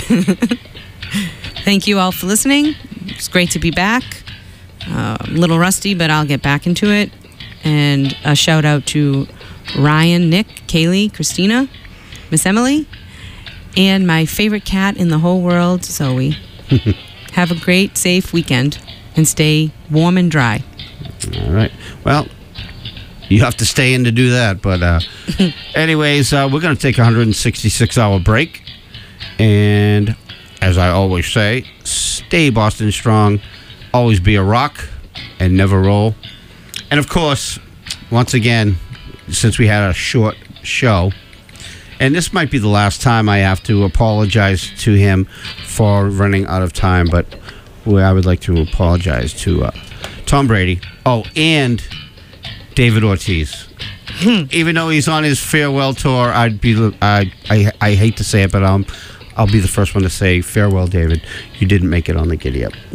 Speaker 3: Thank you all for listening. It's great to be back. Uh, a little rusty, but I'll get back into it. And a shout out to Ryan, Nick, Kaylee, Christina, Miss Emily, and my favorite cat in the whole world, Zoe. Have a great, safe weekend and stay warm and dry.
Speaker 1: All right. Well, you have to stay in to do that. But, uh, anyways, uh, we're going to take a one hundred sixty-six hour break. And as I always say, stay Boston strong, always be a rock, and never roll. And of course, once again, since we had a short show, and this might be the last time I have to apologize to him for running out of time, but well, I would like to apologize to uh, Tom Brady. Oh, and David Ortiz. Even though he's on his farewell tour, I'd be the- I I, I hate to say it, but um, I'll be the first one to say farewell, David. You didn't make it on the Giddy Up.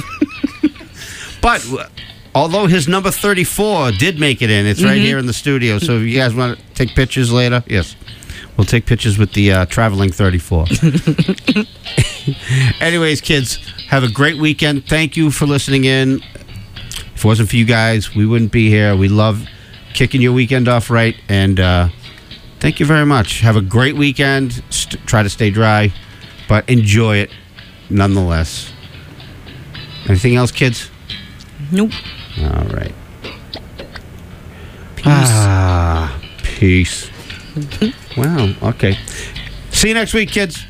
Speaker 1: But uh, although his number thirty-four did make it in, it's right here in the studio. So if you guys want to take pictures later, yes, we'll take pictures with the uh, traveling thirty-four. Anyways, kids, have a great weekend. Thank you for listening in. If it wasn't for you guys, we wouldn't be here. We love kicking your weekend off right, and uh, thank you very much. Have a great weekend. St- try to stay dry, but enjoy it nonetheless. Anything else, kids?
Speaker 3: Nope.
Speaker 1: All right.
Speaker 3: Peace.
Speaker 1: Ah, peace. Wow. Okay. See you next week, kids.